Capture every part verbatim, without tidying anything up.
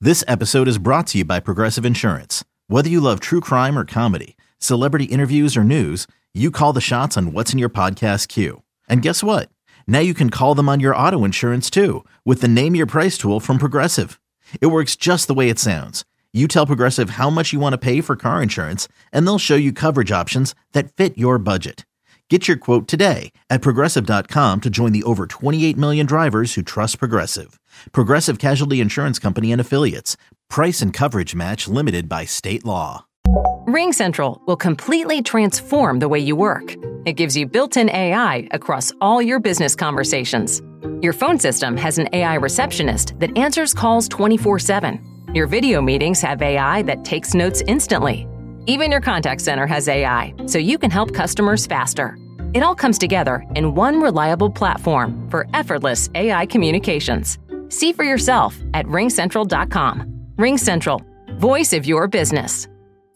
This episode is brought to you by Progressive Insurance. Whether you love true crime or comedy, celebrity interviews or news, you call the shots on what's in your podcast queue. And guess what? Now you can call them on your auto insurance too with the Name Your Price tool from Progressive. It works just the way it sounds. You tell Progressive how much you want to pay for car insurance, and they'll show you coverage options that fit your budget. Get your quote today at Progressive dot com to join the over twenty-eight million drivers who trust Progressive. Progressive Casualty Insurance Company and Affiliates. Price and coverage match limited by state law. RingCentral will completely transform the way you work. It gives you built-in A I across all your business conversations. Your phone system has an A I receptionist that answers calls twenty-four seven. Your video meetings have A I that takes notes instantly. Even your contact center has A I, so you can help customers faster. It all comes together in one reliable platform for effortless A I communications. See for yourself at ring central dot com. RingCentral, voice of your business.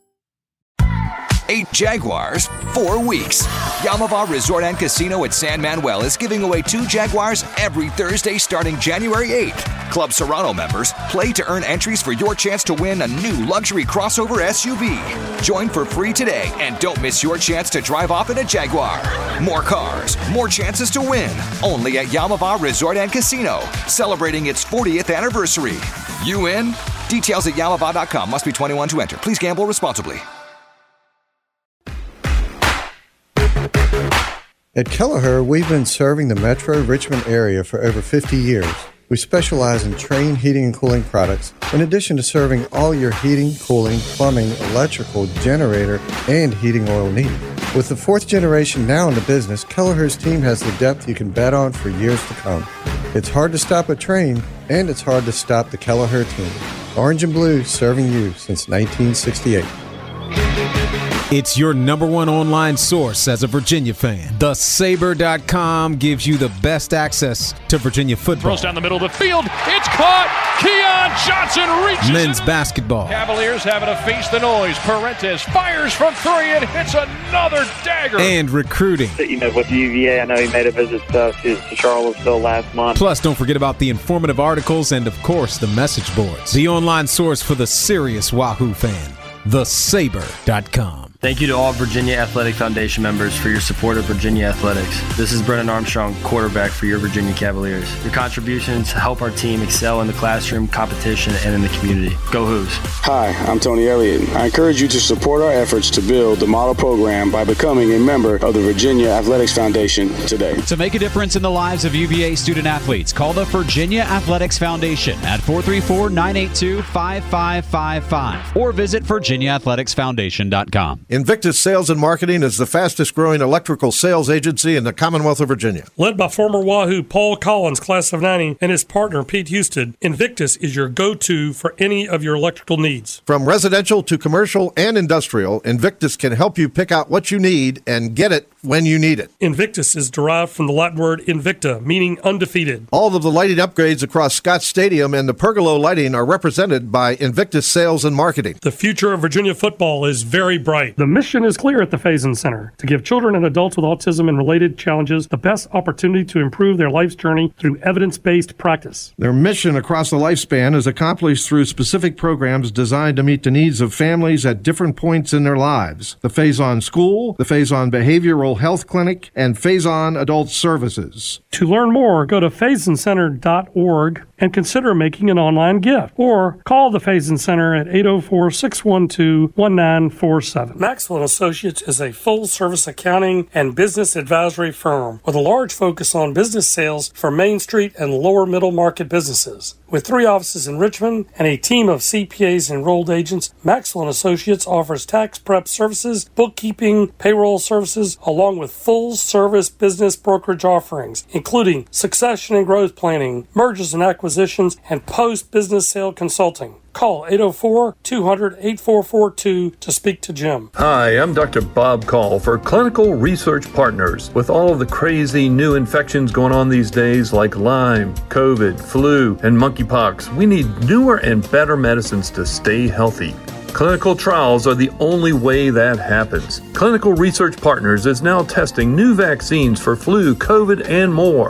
Eight Jaguars, four weeks. Yamava Resort and Casino at San Manuel is giving away two Jaguars every Thursday starting January eighth. Club Serrano members play to earn entries for your chance to win a new luxury crossover S U V. Join for free today and don't miss your chance to drive off in a Jaguar. More cars, more chances to win. Only at Yamava Resort and Casino, celebrating its fortieth anniversary. You in? Details at yamava dot com. Must be twenty-one to enter. Please gamble responsibly. At Kelleher, we've been serving the Metro Richmond area for over fifty years. We specialize in Trane heating and cooling products, in addition to serving all your heating, cooling, plumbing, electrical, generator, and heating oil needs. With the fourth generation now in the business, Kelleher's team has the depth you can bet on for years to come. It's hard to stop a Trane, and it's hard to stop the Kelleher team. Orange and blue serving you since nineteen sixty-eight. It's your number one online source as a Virginia fan. the saber dot com gives you the best access to Virginia football. Throws down the middle of the field. It's caught. Keon Johnson reaches Men's it. basketball. Cavaliers having to face the noise. Parentes fires from three and hits another dagger. And recruiting. You know, with U V A, I know he made a visit uh, to, to Charlottesville last month. Plus, don't forget about the informative articles and, of course, the message boards. The online source for the serious Wahoo fan. the saber dot com. Thank you to all Virginia Athletic Foundation members for your support of Virginia Athletics. This is Brennan Armstrong, quarterback for your Virginia Cavaliers. Your contributions help our team excel in the classroom, competition, and in the community. Go Hoos. Hi, I'm Tony Elliott. I encourage you to support our efforts to build the model program by becoming a member of the Virginia Athletics Foundation today. To make a difference in the lives of U V A student athletes, call the Virginia Athletics Foundation at four three four, nine eight two, five five five five or visit virginia athletics foundation dot com. Invictus Sales and Marketing is the fastest growing electrical sales agency in the Commonwealth of Virginia. Led by former Wahoo Paul Collins, class of ninety, and his partner Pete Houston, Invictus is your go-to for any of your electrical needs. From residential to commercial and industrial, Invictus can help you pick out what you need and get it when you need it. Invictus is derived from the Latin word invicta, meaning undefeated. All of the lighting upgrades across Scott Stadium and the pergola lighting are represented by Invictus Sales and Marketing. The future of Virginia football is very bright. The mission is clear at the Faison Center, to give children and adults with autism and related challenges the best opportunity to improve their life's journey through evidence-based practice. Their mission across the lifespan is accomplished through specific programs designed to meet the needs of families at different points in their lives. The Faison School, the Faison Behavioral Health Clinic, and Faison Adult Services. To learn more, go to faison center dot org and consider making an online gift, or call the Faison Center at eight oh four, six one two, one nine four seven. Maxwell and Associates is a full-service accounting and business advisory firm with a large focus on business sales for Main Street and lower middle market businesses. With three offices in Richmond and a team of C P As and enrolled agents, Maxwell and Associates offers tax prep services, bookkeeping, payroll services, along with full-service business brokerage offerings, including succession and growth planning, mergers and acquisitions, and post-business sale consulting. Call eight oh four, two hundred, eight four four two to speak to Jim. Hi, I'm Doctor Bob Call for Clinical Research Partners. With all of the crazy new infections going on these days like Lyme, COVID, flu, and monkeypox, we need newer and better medicines to stay healthy. Clinical trials are the only way that happens. Clinical Research Partners is now testing new vaccines for flu, COVID, and more.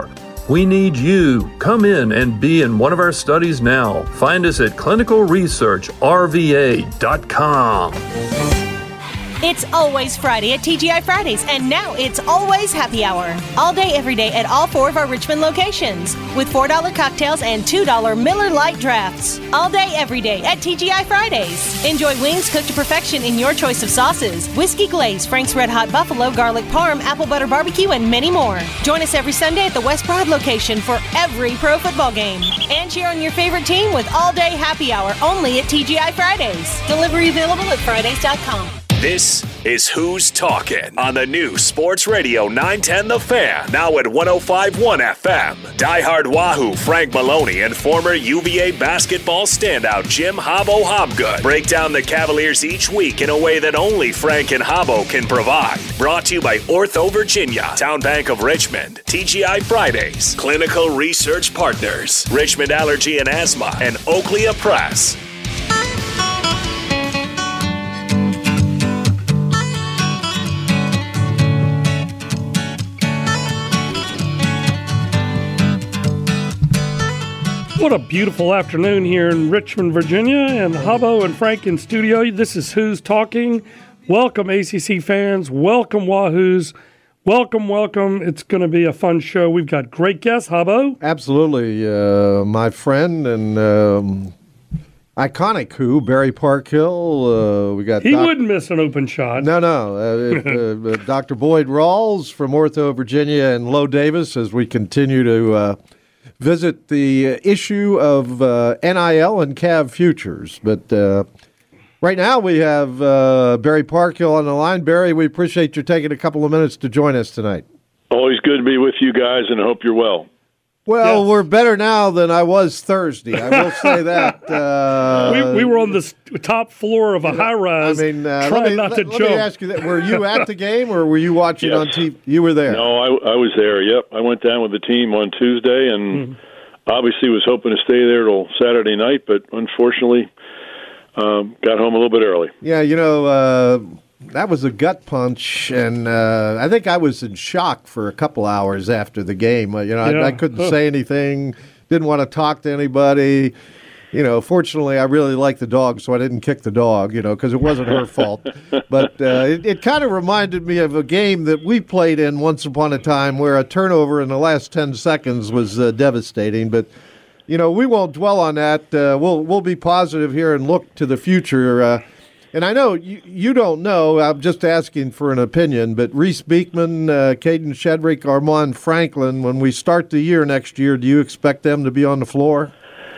We need you. Come in and be in one of our studies now. Find us at clinical research r v a dot com. It's always Friday at T G I Fridays, and now it's always happy hour. All day, every day at all four of our Richmond locations with four dollar cocktails and two dollar Miller Lite drafts. All day, every day at T G I Fridays. Enjoy wings cooked to perfection in your choice of sauces, whiskey glaze, Frank's Red Hot Buffalo, garlic parm, apple butter barbecue, and many more. Join us every Sunday at the West Broad location for every pro football game. And cheer on your favorite team with all day happy hour only at T G I Fridays. Delivery available at Fridays dot com. This is Who's Talking on the new Sports Radio nine ten The Fan, now at one oh five point one F M. Diehard Wahoo Frank Maloney and former U V A basketball standout Jim Hobbo Hobgood break down the Cavaliers each week in a way that only Frank and Hobbo can provide. Brought to you by Ortho Virginia, Town Bank of Richmond, T G I Fridays, Clinical Research Partners, Richmond Allergy and Asthma, and Oakley Press. What a beautiful afternoon here in Richmond, Virginia, and Hobbo and Frank in studio. This is Who's Talking. Welcome, A C C fans. Welcome, Wahoos. Welcome, welcome. It's going to be a fun show. We've got great guests, Hobbo. Absolutely. Uh, my friend and um, iconic Who, Barry Parkhill. Uh, we got he doc- wouldn't miss an open shot. No, no. Uh, uh, Doctor Boyd Rawls from Ortho Virginia and Lo Davis as we continue to uh, visit the issue of uh, N I L and Cav futures. But uh, right now we have uh, Barry Parkhill on the line. Barry, we appreciate you taking a couple of minutes to join us tonight. Always good to be with you guys, and I hope you're well. Well, Yes. we're better now than I was Thursday. I will say that. Uh, we, we were on the st- top floor of a high-rise, I mean, uh, trying let me, not let, to let jump. me ask you that. Were you at the game or were you watching Yes. on T V? You were there. No, I, I was there, yep. I went down with the team on Tuesday, and Mm-hmm. obviously was hoping to stay there till Saturday night, but unfortunately um, got home a little bit early. Yeah, you know, uh, that was a gut punch, and uh, I think I was in shock for a couple hours after the game. Uh, you know, Yeah. I, I couldn't Ugh. say anything, didn't want to talk to anybody. You know, fortunately, I really like the dog, so I didn't kick the dog, you know, because it wasn't her fault. But uh, it, it kind of reminded me of a game that we played in once upon a time where a turnover in the last ten seconds was uh, devastating. But, you know, we won't dwell on that. Uh, we'll we'll be positive here and look to the future. Uh, and I know you, you don't know, I'm just asking for an opinion, but Reese Beekman, uh, Caden Shedrick, Armand Franklin, when we start the year next year, do you expect them to be on the floor?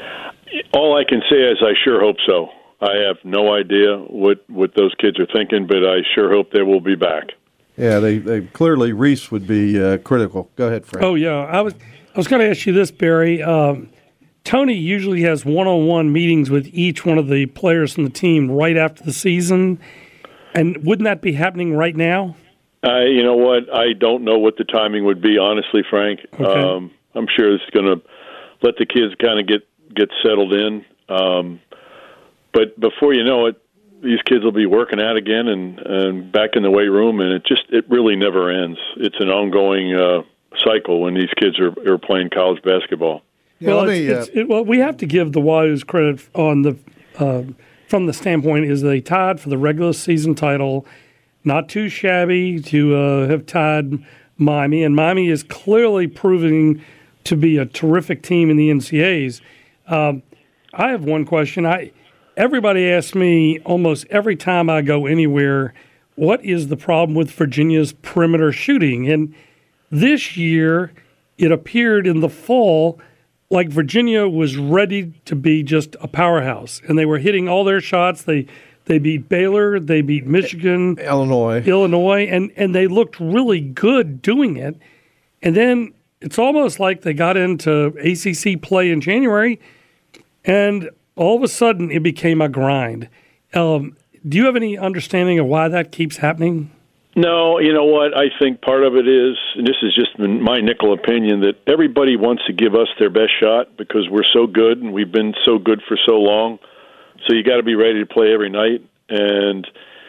All I can say is I sure hope so. I have no idea what, what those kids are thinking, but I sure hope they will be back. Yeah, they, they clearly Reese would be uh, critical. Go ahead, Frank. Oh yeah, I was I was going to ask you this, Barry. Um, Tony usually has one-on-one meetings with each one of the players from the team right after the season, and wouldn't that be happening right now? I, you know what? I don't know what the timing would be, honestly, Frank. Okay. Um, I'm sure it's going to let the kids kind of get, get settled in. Um, but before you know it, these kids will be working out again and, and back in the weight room, and it just it really never ends. It's an ongoing uh, cycle when these kids are, are playing college basketball. Yeah, well, let it's, me, uh, it's, it, well, we have to give the Wahoos credit on the uh, from the standpoint is they tied for the regular season title. Not too shabby to uh, have tied Miami, and Miami is clearly proving to be a terrific team in the N C A As. Um, I have one question. I everybody asks me almost every time I go anywhere, what is the problem with Virginia's perimeter shooting? And this year, it appeared in the fall like Virginia was ready to be just a powerhouse, and they were hitting all their shots. They they beat Baylor, they beat Michigan, Illinois, Illinois, and and they looked really good doing it. And then it's almost like they got into A C C play in January, and all of a sudden it became a grind. Um, do you have any understanding of why that keeps happening? No, you know what? I think part of it is, and this is just my nickel opinion, that everybody wants to give us their best shot because we're so good and we've been so good for so long. So you got to be ready to play every night. And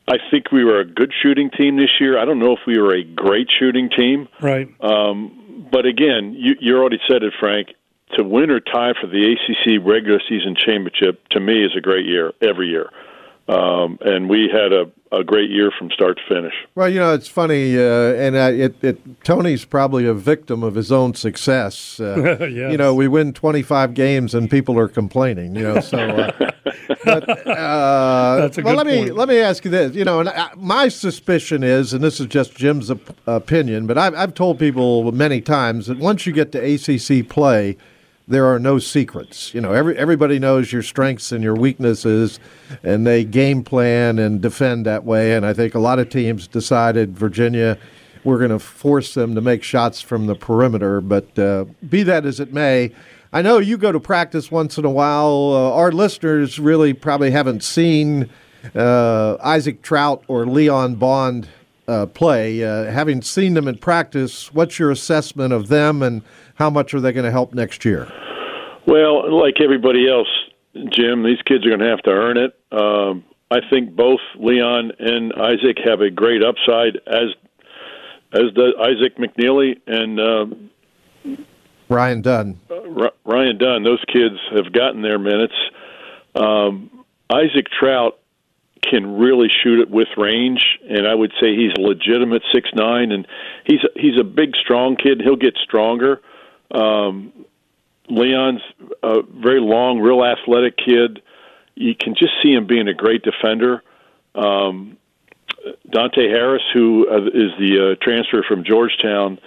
I think we were a good shooting team this year. I don't know if we were a great shooting team. Right. Um, but again, you, you already said it, Frank. To win or tie for the A C C regular season championship, to me, is a great year every year. Um, and we had a, a great year from start to finish. Well, you know, it's funny, uh, and uh, it, it, Tony's probably a victim of his own success. Uh, yes. You know, we win twenty-five games and people are complaining. You know, so. Uh, but, uh, That's a well, good let me point. let me ask you this. You know, and I, my suspicion is, and this is just Jim's op- opinion, but I've, I've told people many times that once you get to A C C play, there are no secrets. You know, every everybody knows your strengths and your weaknesses, and they game plan and defend that way. And I think a lot of teams decided, Virginia, we're going to force them to make shots from the perimeter. But uh, be that as it may, I know you go to practice once in a while. Uh, our listeners really probably haven't seen uh, Isaac Trout or Leon Bond uh, play. Uh, having seen them in practice, what's your assessment of them, and how much are they going to help next year? Well, like everybody else, Jim, these kids are going to have to earn it. Um, I think both Leon and Isaac have a great upside, as as does Isaac McNeely and uh, Ryan Dunn. Uh, Ryan Dunn. Those kids have gotten their minutes. Um, Isaac Trout can really shoot it with range, and I would say he's a legitimate six nine, and he's he's a big, strong kid. He'll get stronger. Um, Leon's a very long, real athletic kid. You can just see him being a great defender. Um, Dante Harris, who uh, is the uh, transfer from Georgetown,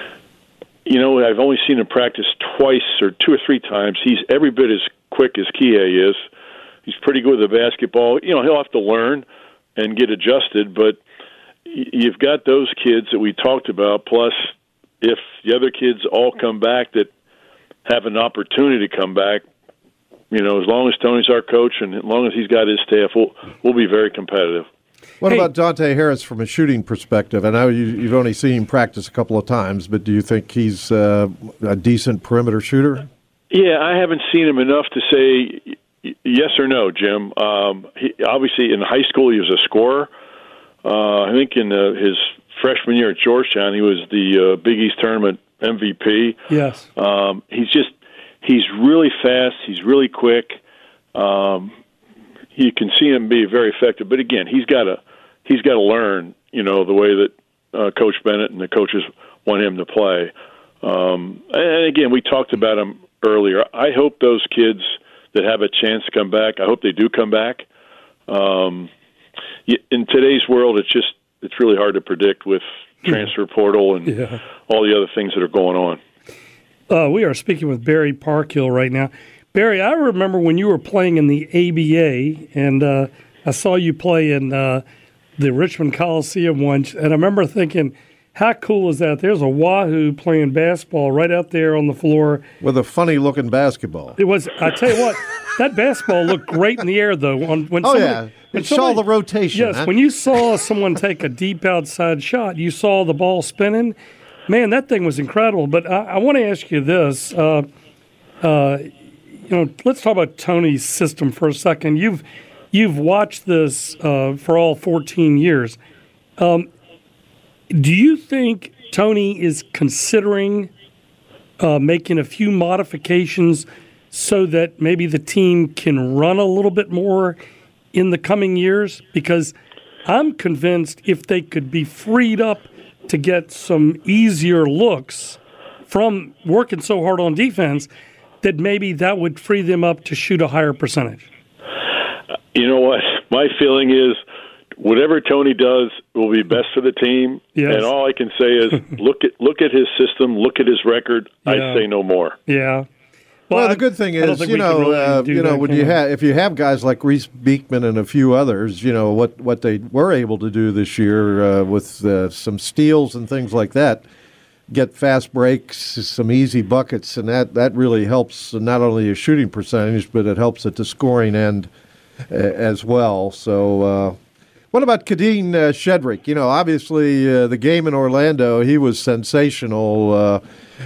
you know, I've only seen him practice twice or two or three times. He's every bit as quick as Kie is. He's pretty good with the basketball. You know, he'll have to learn and get adjusted, but you've got those kids that we talked about, plus if the other kids all come back that have an opportunity to come back, you know, as long as Tony's our coach and as long as he's got his staff, we'll, we'll be very competitive. What Hey. about Dante Harris from a shooting perspective? I know you, you've only seen him practice a couple of times, but do you think he's uh, a decent perimeter shooter? Yeah, I haven't seen him enough to say yes or no, Jim. Um, he, obviously, in high school, he was a scorer. Uh, I think in uh, his freshman year at Georgetown, he was the uh, Big East Tournament M V P. Yes. Um, he's just, he's really fast. He's really quick. Um, you can see him be very effective. But again, he's got to, he's got to learn, you know, the way that uh, Coach Bennett and the coaches want him to play. Um, and again, we talked about him earlier. I hope those kids that have a chance to come back, I hope they do come back. Um, in today's world, it's just, it's really hard to predict with transfer portal and Yeah. all the other things that are going on. Uh, we are speaking with Barry Parkhill right now. Barry, I remember when you were playing in the A B A, and uh, I saw you play in uh, the Richmond Coliseum once, and I remember thinking, how cool is that? There's a Wahoo playing basketball right out there on the floor. With a funny-looking basketball. It was, I tell you what, that basketball looked great in the air, though. On, when Oh, somebody, yeah. when It saw somebody- the rotation, Yes, huh? when you saw someone take a deep outside shot, you saw the ball spinning. Man, that thing was incredible. But I, I want to ask you this. Uh, uh, you know, let's talk about Tony's system for a second. You've you've watched this uh, for all fourteen years. Um, do you think Tony is considering uh, making a few modifications so that maybe the team can run a little bit more in the coming years? Because I'm convinced if they could be freed up to get some easier looks from working so hard on defense, that maybe that would free them up to shoot a higher percentage. You know what? My feeling is whatever Tony does will be best for the team. Yes. And all I can say is look at look at his system, look at his record. Yeah. I'd say no more. Yeah. Well, Well, the I- good thing I don't is, think you we can know, really uh, do you know, that, when can you we? have if you have guys like Reese Beekman and a few others, you know what what they were able to do this year uh, with uh, some steals and things like that, get fast breaks, some easy buckets, and that that really helps not only a shooting percentage, but it helps at the scoring end uh, as well. So. Uh, What about Kadeen uh, Shedrick? You know, obviously uh, the game in Orlando, he was sensational. Uh,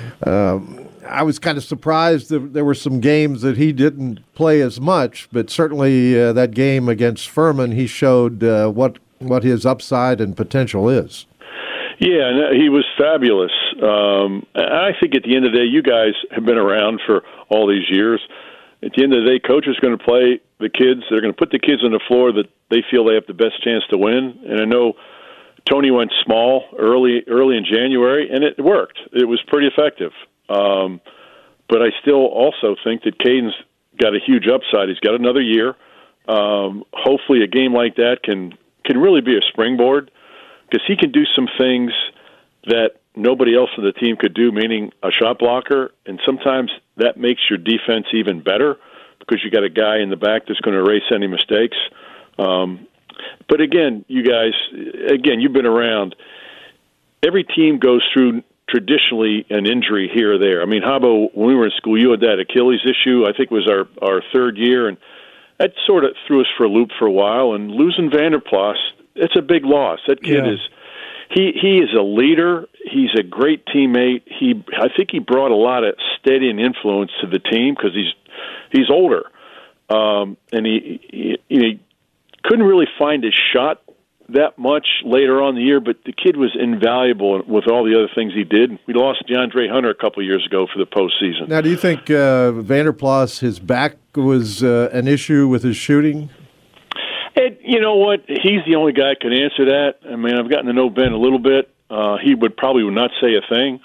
um, I was kind of surprised that there were some games that he didn't play as much, but certainly uh, that game against Furman, he showed uh, what what his upside and potential is. Yeah, and he was fabulous. Um, I think at the end of the day, you guys have been around for all these years. At the end of the day, coach is going to play the kids. They're going to put the kids on the floor that they feel they have the best chance to win. And I know Tony went small early early in January, and it worked. It was pretty effective. Um, but I still also think that Caden's got a huge upside. He's got another year. Um, hopefully a game like that can, can really be a springboard, because he can do some things that nobody else on the team could do, meaning a shot blocker, and sometimes that makes your defense even better because you got a guy in the back that's going to erase any mistakes. Um, but again, you guys, again, you've been around. Every team goes through traditionally an injury here or there. I mean, Habo, when we were in school, you had that Achilles issue. I think it was our, our third year, and that sort of threw us for a loop for a while. And losing Vanderplas, it's a big loss. That kid Yeah. is he he is a leader. He's a great teammate. He I think he brought a lot of steadying influence to the team because he's he's older, um, and he, he he couldn't really find his shot that much later on in the year. But the kid was invaluable with all the other things he did. We lost DeAndre Hunter a couple of years ago for the postseason. Now, do you think uh, Vanderplas, his back was uh, an issue with his shooting? And you know what? He's the only guy who can answer that. I mean, I've gotten to know Ben a little bit. Uh, he would probably not say a thing.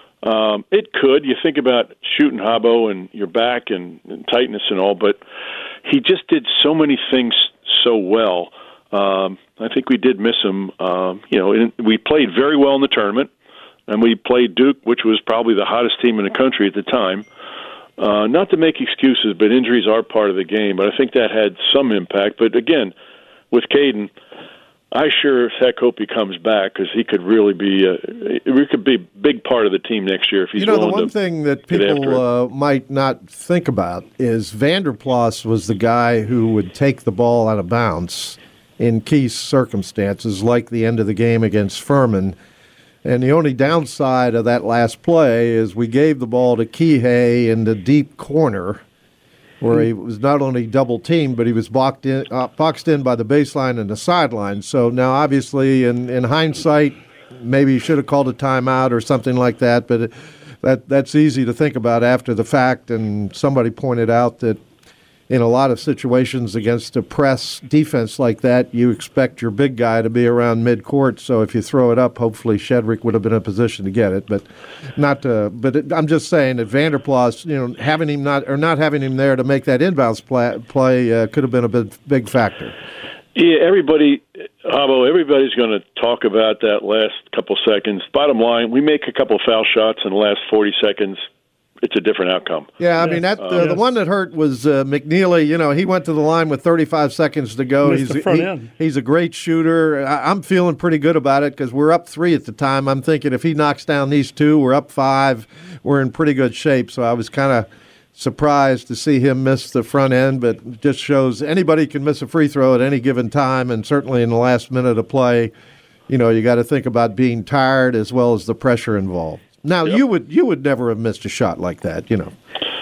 Um, it could. You think about shooting Habo and your back and, and tightness and all, but he just did so many things so well. Um, I think we did miss him. Um, you know, in, we played very well in the tournament, and we played Duke, which was probably the hottest team in the country at the time. Uh, not to make excuses, but injuries are part of the game. But I think that had some impact. But again, with Caden, I sure as heck hope he comes back, because he could really be a, he could be a big part of the team next year if he's you know, willing the one to thing that get after people it. uh, might not think about is Vanderplas was the guy who would take the ball out of bounds in key circumstances, like the end of the game against Furman. And the only downside of that last play is we gave the ball to Kihei in the deep corner, where he was not only double-teamed, but he was boxed in, uh, boxed in by the baseline and the sideline. So now, obviously, in, in hindsight, maybe he should have called a timeout or something like that, but it, that that's easy to think about after the fact. And somebody pointed out that in a lot of situations against a press defense like that, you expect your big guy to be around midcourt. So if you throw it up, hopefully Shedrick would have been in a position to get it. But not. To, but it, I'm just saying that Vanderplas, you know, having him not or not having him there to make that inbounds play, play uh, could have been a big, big factor. Yeah, everybody, Habo, everybody's going to talk about that last couple seconds. Bottom line, we make a couple foul shots in the last forty seconds. It's a different outcome. Yeah, I mean, that uh, uh, the one that hurt was uh, McNeely. You know, he went to the line with thirty-five seconds to go. Missed He's the front he, end. he's a great shooter. I, I'm feeling pretty good about it because we're up three at the time. I'm thinking if he knocks down these two, we're up five. We're in pretty good shape. So I was kind of surprised to see him miss the front end, but it just shows anybody can miss a free throw at any given time, and certainly in the last minute of play, you know, you got to think about being tired as well as the pressure involved. Now, yep. you would you would never have missed a shot like that, you know.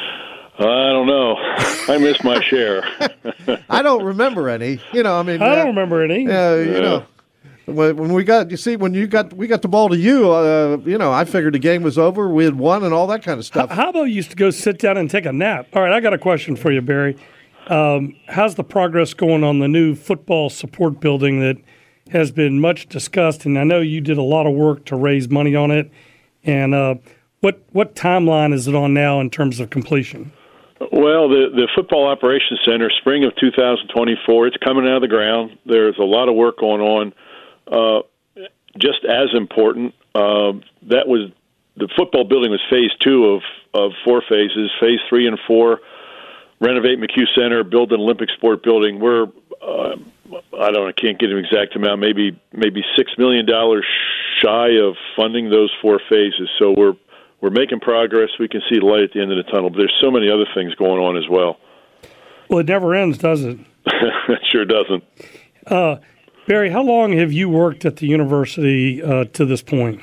I don't know. I missed my share. I don't remember any. You know, I mean, I don't uh, remember any. Uh, you yeah. know, when, when we got you see when you got we got the ball to you, uh, you know, I figured the game was over, we had won, and all that kind of stuff. How about used to go sit down and take a nap? All right, I got a question for you, Barry. Um, how's the progress going on the new football support building that has been much discussed? And I know you did a lot of work to raise money on it. And uh, what what timeline is it on now in terms of completion? Well, the the Football Operations Center, spring of two thousand twenty-four, it's coming out of the ground. There's a lot of work going on. Uh, just as important, uh, that was the football building was phase two of, of four phases. Phase three and four, renovate McHugh Center, build an Olympic sport building. We're uh, I don't I can't get an exact amount, maybe maybe six million dollars shy of funding those four phases. So we're we're making progress. We can see the light at the end of the tunnel, but there's so many other things going on as well. Well, it never ends, does it? It sure doesn't. Uh, Barry, how long have you worked at the university uh, to this point?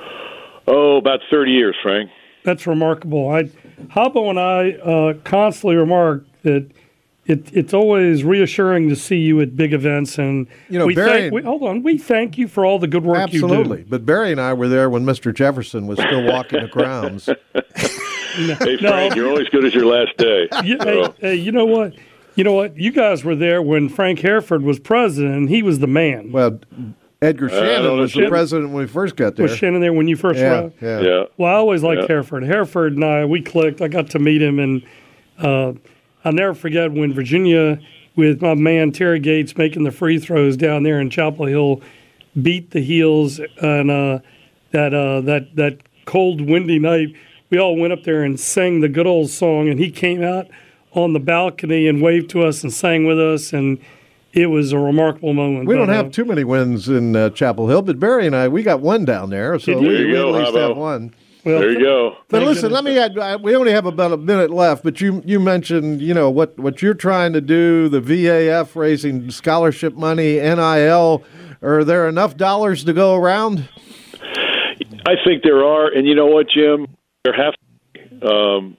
Oh, about thirty years, Frank. That's remarkable. I, Habo and I uh, constantly remark that it, it's always reassuring to see you at big events. And you know, we Barry, thank, we, hold on, we thank you for all the good work absolutely. you do. Absolutely. But Barry and I were there when Mister Jefferson was still walking the grounds. no, hey, Frank, no. you're always good as your last day. You, so. hey, hey, you know what? You know what? You guys were there when Frank Hereford was president, and he was the man. Well, Edgar Shannon was the president when we first got there. Was Shannon there when you first yeah, arrived? Yeah. yeah. Well, I always liked yeah. Hereford. Hereford and I, we clicked. I got to meet him, and uh, I'll never forget when Virginia, with my man Terry Gates making the free throws down there in Chapel Hill, beat the Heels, and uh, that uh, that that cold, windy night, we all went up there and sang the good old song, and he came out on the balcony and waved to us and sang with us, and it was a remarkable moment. We but, don't have uh, too many wins in uh, Chapel Hill, but Barry and I, we got one down there, so we, There you we go, at least Habo. have one. Well, there you go. But listen, let me add, I- we only have about a minute left, but you you mentioned, you know, what, what you're trying to do, the V A F raising scholarship money, N I L. Are there enough dollars to go around? I think there are, and you know what, Jim? There have um,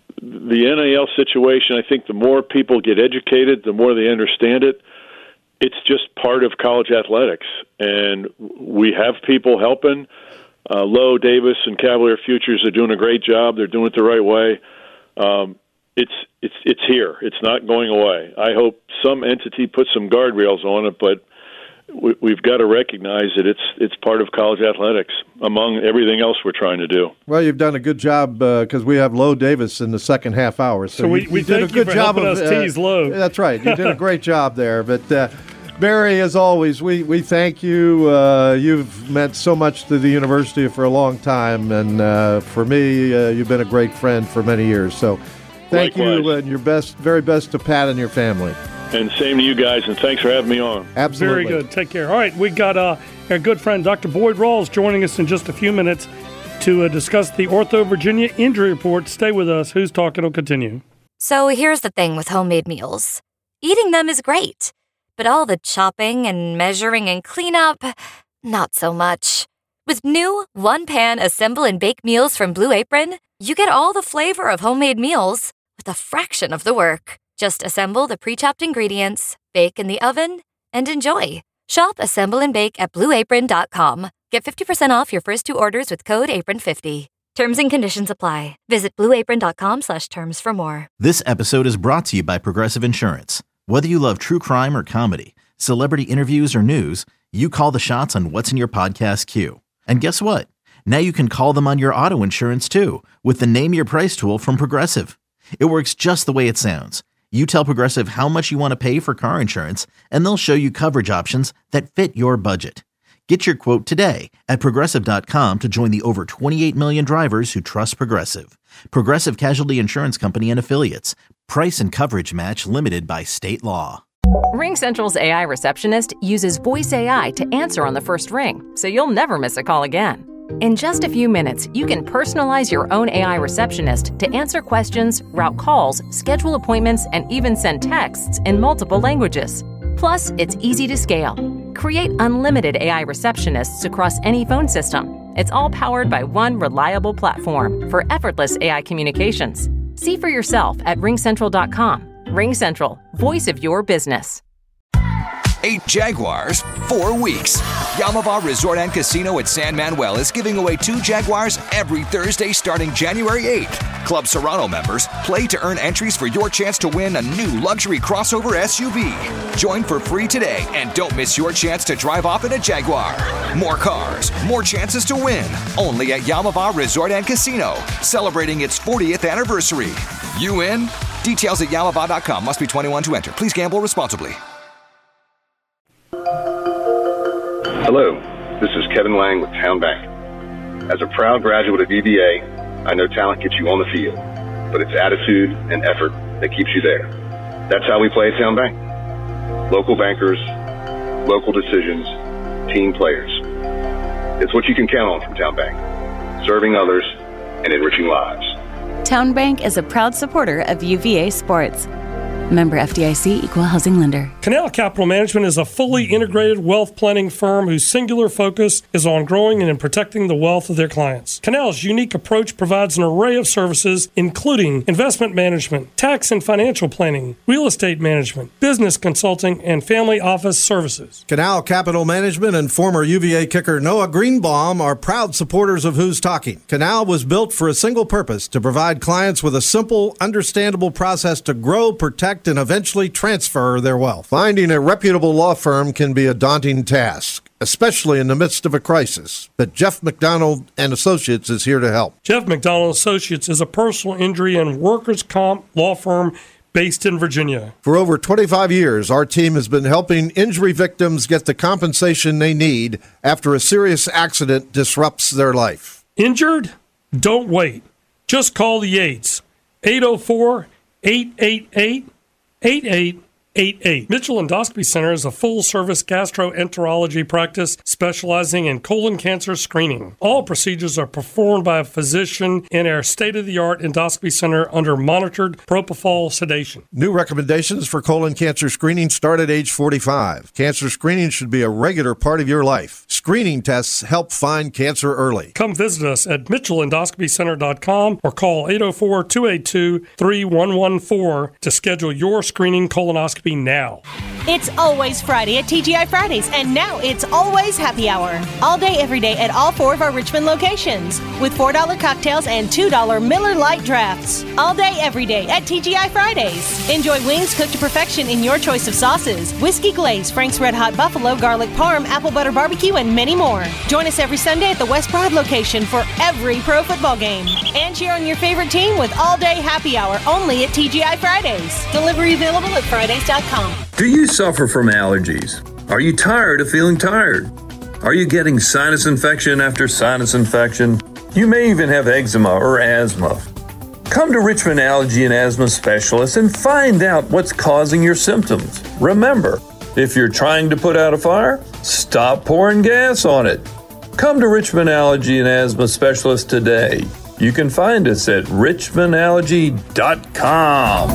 the N I L situation. I think the more people get educated, the more they understand it. It's just part of college athletics, and we have people helping. Uh, Lowe, Davis, and Cavalier Futures are doing a great job. They're doing it the right way. Um, it's it's it's here. It's not going away. I hope some entity puts some guardrails on it, but we, we've got to recognize that it's it's part of college athletics among everything else we're trying to do. Well, you've done a good job because uh, we have Lowe Davis in the second half hour. So, So we- you, we you did thank a you good for job helping of us tease Lowe. That's right. You did a great job there. But uh, Barry, as always, we, we thank you. Uh, you've meant so much to the university for a long time, and uh, for me, uh, you've been a great friend for many years. So thank Likewise. you, and your best, very best to Pat and your family. And same to you guys, and thanks for having me on. Absolutely. Very good. Take care. All right, we got uh, our good friend Doctor Boyd Rawls joining us in just a few minutes to uh, discuss the Ortho Virginia injury report. Stay with us. Who's Talking will continue. So here's the thing with homemade meals. Eating them is great, but all the chopping and measuring and cleanup, not so much. With new one-pan assemble and bake meals from Blue Apron, you get all the flavor of homemade meals with a fraction of the work. Just assemble the pre-chopped ingredients, bake in the oven, and enjoy. Shop Assemble and Bake at blue apron dot com. Get fifty percent off your first two orders with code apron fifty. Terms and conditions apply. Visit blue apron dot com slash terms for more. This episode is brought to you by Progressive Insurance. Whether you love true crime or comedy, celebrity interviews or news, you call the shots on what's in your podcast queue. And guess what? Now you can call them on your auto insurance too with the Name Your Price tool from Progressive. It works just the way it sounds. You tell Progressive how much you want to pay for car insurance, and they'll show you coverage options that fit your budget. Get your quote today at Progressive dot com to join the over twenty-eight million drivers who trust Progressive. Progressive Casualty Insurance Company and Affiliates. Price and coverage match limited by state law. RingCentral's A I receptionist uses voice A I to answer on the first ring, so you'll never miss a call again. In just a few minutes, you can personalize your own A I receptionist to answer questions, route calls, schedule appointments, and even send texts in multiple languages. Plus, it's easy to scale. Create unlimited A I receptionists across any phone system. It's all powered by one reliable platform for effortless A I communications. See for yourself at ring central dot com. RingCentral, voice of your business. Eight Jaguars, four weeks. Yamava Resort and Casino at San Manuel is giving away two Jaguars every Thursday starting January eighth. Club Serrano members play to earn entries for your chance to win a new luxury crossover S U V. Join for free today and don't miss your chance to drive off in a Jaguar. More cars, more chances to win. Only at Yamava Resort and Casino, celebrating its fortieth anniversary. You in? Details at yamava dot com. Must be twenty-one to enter. Please gamble responsibly. Hello, this is Kevin Lang with Town Bank. As a proud graduate of U V A, I know talent gets you on the field, but it's attitude and effort that keeps you there. That's how we play at Town Bank. Local bankers, local decisions, team players. It's what you can count on from Town Bank, serving others and enriching lives. Town Bank is a proud supporter of U V A sports. Member F D I C, Equal Housing Lender. Canal Capital Management is a fully integrated wealth planning firm whose singular focus is on growing and protecting the wealth of their clients. Canal's unique approach provides an array of services, including investment management, tax and financial planning, real estate management, business consulting, and family office services. Canal Capital Management and former U V A kicker Noah Greenbaum are proud supporters of Who's Talking. Canal was built for a single purpose, to provide clients with a simple, understandable process to grow, protect, and eventually transfer their wealth. Finding a reputable law firm can be a daunting task, especially in the midst of a crisis. But Jeff McDonald and Associates is here to help. Jeff McDonald Associates is a personal injury and workers' comp law firm based in Virginia. For over twenty-five years, our team has been helping injury victims get the compensation they need after a serious accident disrupts their life. Injured? Don't wait. Just call the Yates. eight oh four, eight eight eight, eight eight eight eight. Mitchell Endoscopy Center is a full-service gastroenterology practice specializing in colon cancer screening. All procedures are performed by a physician in our state-of-the-art endoscopy center under monitored propofol sedation. New recommendations for colon cancer screening start at age forty-five. Cancer screening should be a regular part of your life. Screening tests help find cancer early. Come visit us at mitchell endoscopy center dot com or call eight oh four, two eight two, three one one four to schedule your screening colonoscopy now. It's always Friday at T G I Fridays, and now it's always happy hour. All day, every day at all four of our Richmond locations with four dollar cocktails and two dollar Miller Lite drafts. All day, every day at T G I Fridays. Enjoy wings cooked to perfection in your choice of sauces, whiskey glaze, Frank's Red Hot Buffalo, garlic parm, apple butter barbecue, and many more. Join us every Sunday at the West Broad location for every pro football game. And cheer on your favorite team with all day happy hour only at T G I Fridays. Delivery available at Fridays dot com. Do you suffer from allergies? Are you tired of feeling tired? Are you getting sinus infection after sinus infection? You may even have eczema or asthma. Come to Richmond Allergy and Asthma Specialists and find out what's causing your symptoms. Remember, if you're trying to put out a fire, stop pouring gas on it. Come to Richmond Allergy and Asthma Specialists today. You can find us at richmond allergy dot com.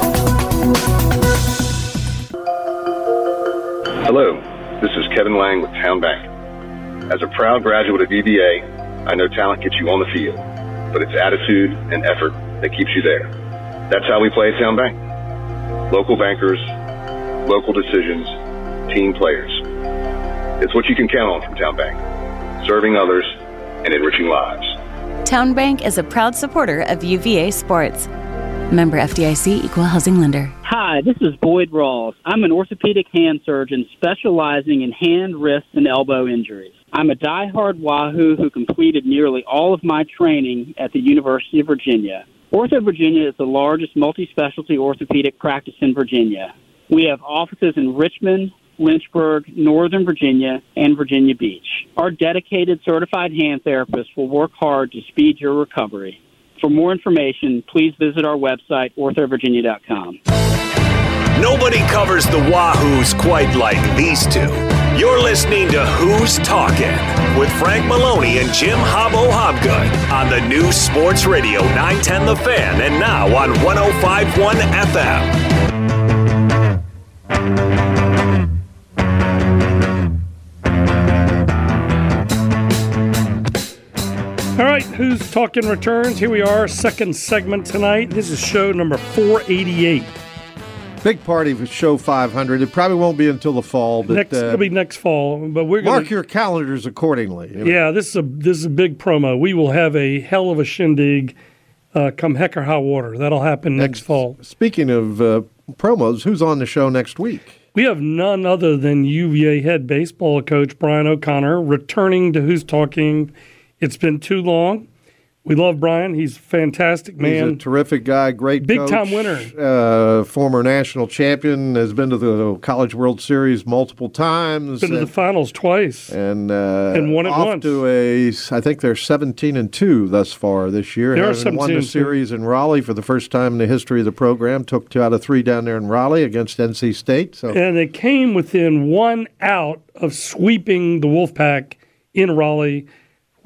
Hello, this is Kevin Lang with Town Bank. As a proud graduate of U V A, I know talent gets you on the field, but it's attitude and effort that keeps you there. That's how we play at Town Bank. Local bankers, local decisions, team players. It's what you can count on from Town Bank, serving others and enriching lives. Town Bank is a proud supporter of U V A sports. Member F D I C, Equal Housing Lender. Hi, this is Boyd Ross. I'm an orthopedic hand surgeon specializing in hand, wrist, and elbow injuries. I'm a diehard Wahoo who completed nearly all of my training at the University of Virginia. Ortho Virginia is the largest multi-specialty orthopedic practice in Virginia. We have offices in Richmond, Lynchburg, Northern Virginia, and Virginia Beach. Our dedicated certified hand therapists will work hard to speed your recovery. For more information, please visit our website, ortho virginia dot com. Nobody covers the Wahoos quite like these two. You're listening to Who's Talking with Frank Maloney and Jim Hobbo Hobgood on the new Sports Radio nine ten The Fan and now on one oh five point one F M. All right, Who's Talking returns. Here we are, second segment tonight. This is show number four eighty-eight. Big party for show five hundred. It probably won't be until the fall. But, next, uh, it'll be next fall. But we're gonna, mark your calendars accordingly. You know? Yeah, this is a this is a big promo. We will have a hell of a shindig uh, come heck or high water. That'll happen next, next fall. Speaking of uh, promos, who's on the show next week? We have none other than U V A head baseball coach Brian O'Connor returning to Who's Talking. It's been too long. We love Brian. He's a fantastic man. He's a terrific guy, great Big coach. time winner. Uh, former national champion, has been to the College World Series multiple times. Been and, to the finals twice. And uh, and won it off once. to a, I think they're seventeen and two thus far this year. They are Having won the series in Raleigh for the first time in the history of the program. Took two out of three down there in Raleigh against N C State. So. And they came within one out of sweeping the Wolfpack in Raleigh,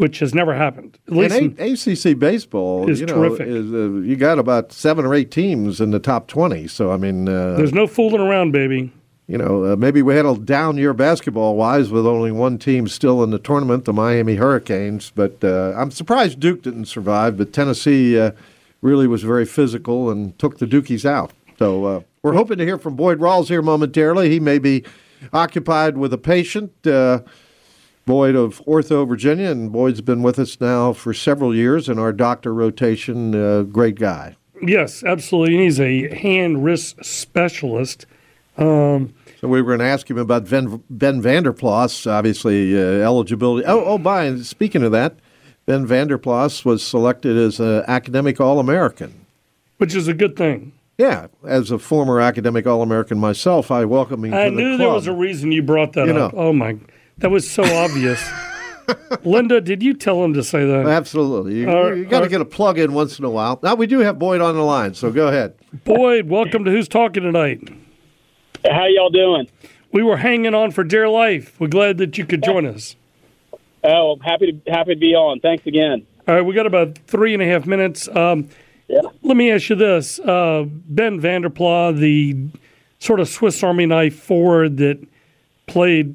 which has never happened. At least and A- ACC baseball is you know, terrific. Is, uh, you got about seven or eight teams in the top twenty. So, I mean. Uh, There's no fooling around, baby. You know, uh, maybe we had a down year basketball-wise with only one team still in the tournament, the Miami Hurricanes. But uh, I'm surprised Duke didn't survive, but Tennessee uh, really was very physical and took the Dukies out. So uh, we're hoping to hear from Boyd Rawls here momentarily. He may be occupied with a patient, uh, Boyd of Ortho, Virginia, and Boyd's been with us now for several years in our doctor rotation. Uh, great guy. Yes, absolutely. He's a hand wrist specialist. Um, so we were going to ask him about Ben, Ben Vanderplas, obviously uh, eligibility. Oh, oh, by and speaking of that, Ben Vanderplas was selected as an academic All-American. Which is a good thing. Yeah, as a former academic All-American myself, I welcome him I to the knew club. there was a reason you brought that You up. know. Oh, my. That was so obvious. Linda, did you tell him to say that? Absolutely. You, Uh, you got to uh, get a plug in once in a while. Now, we do have Boyd on the line, so go ahead. Boyd, welcome to Who's Talking Tonight. How y'all doing? We were hanging on for dear life. We're glad that you could join us. Oh, happy to happy to be on. Thanks again. All right, we got about three and a half minutes. Um, yeah. Let me ask you this. Uh, Ben Vanderplas, the sort of Swiss Army knife forward that played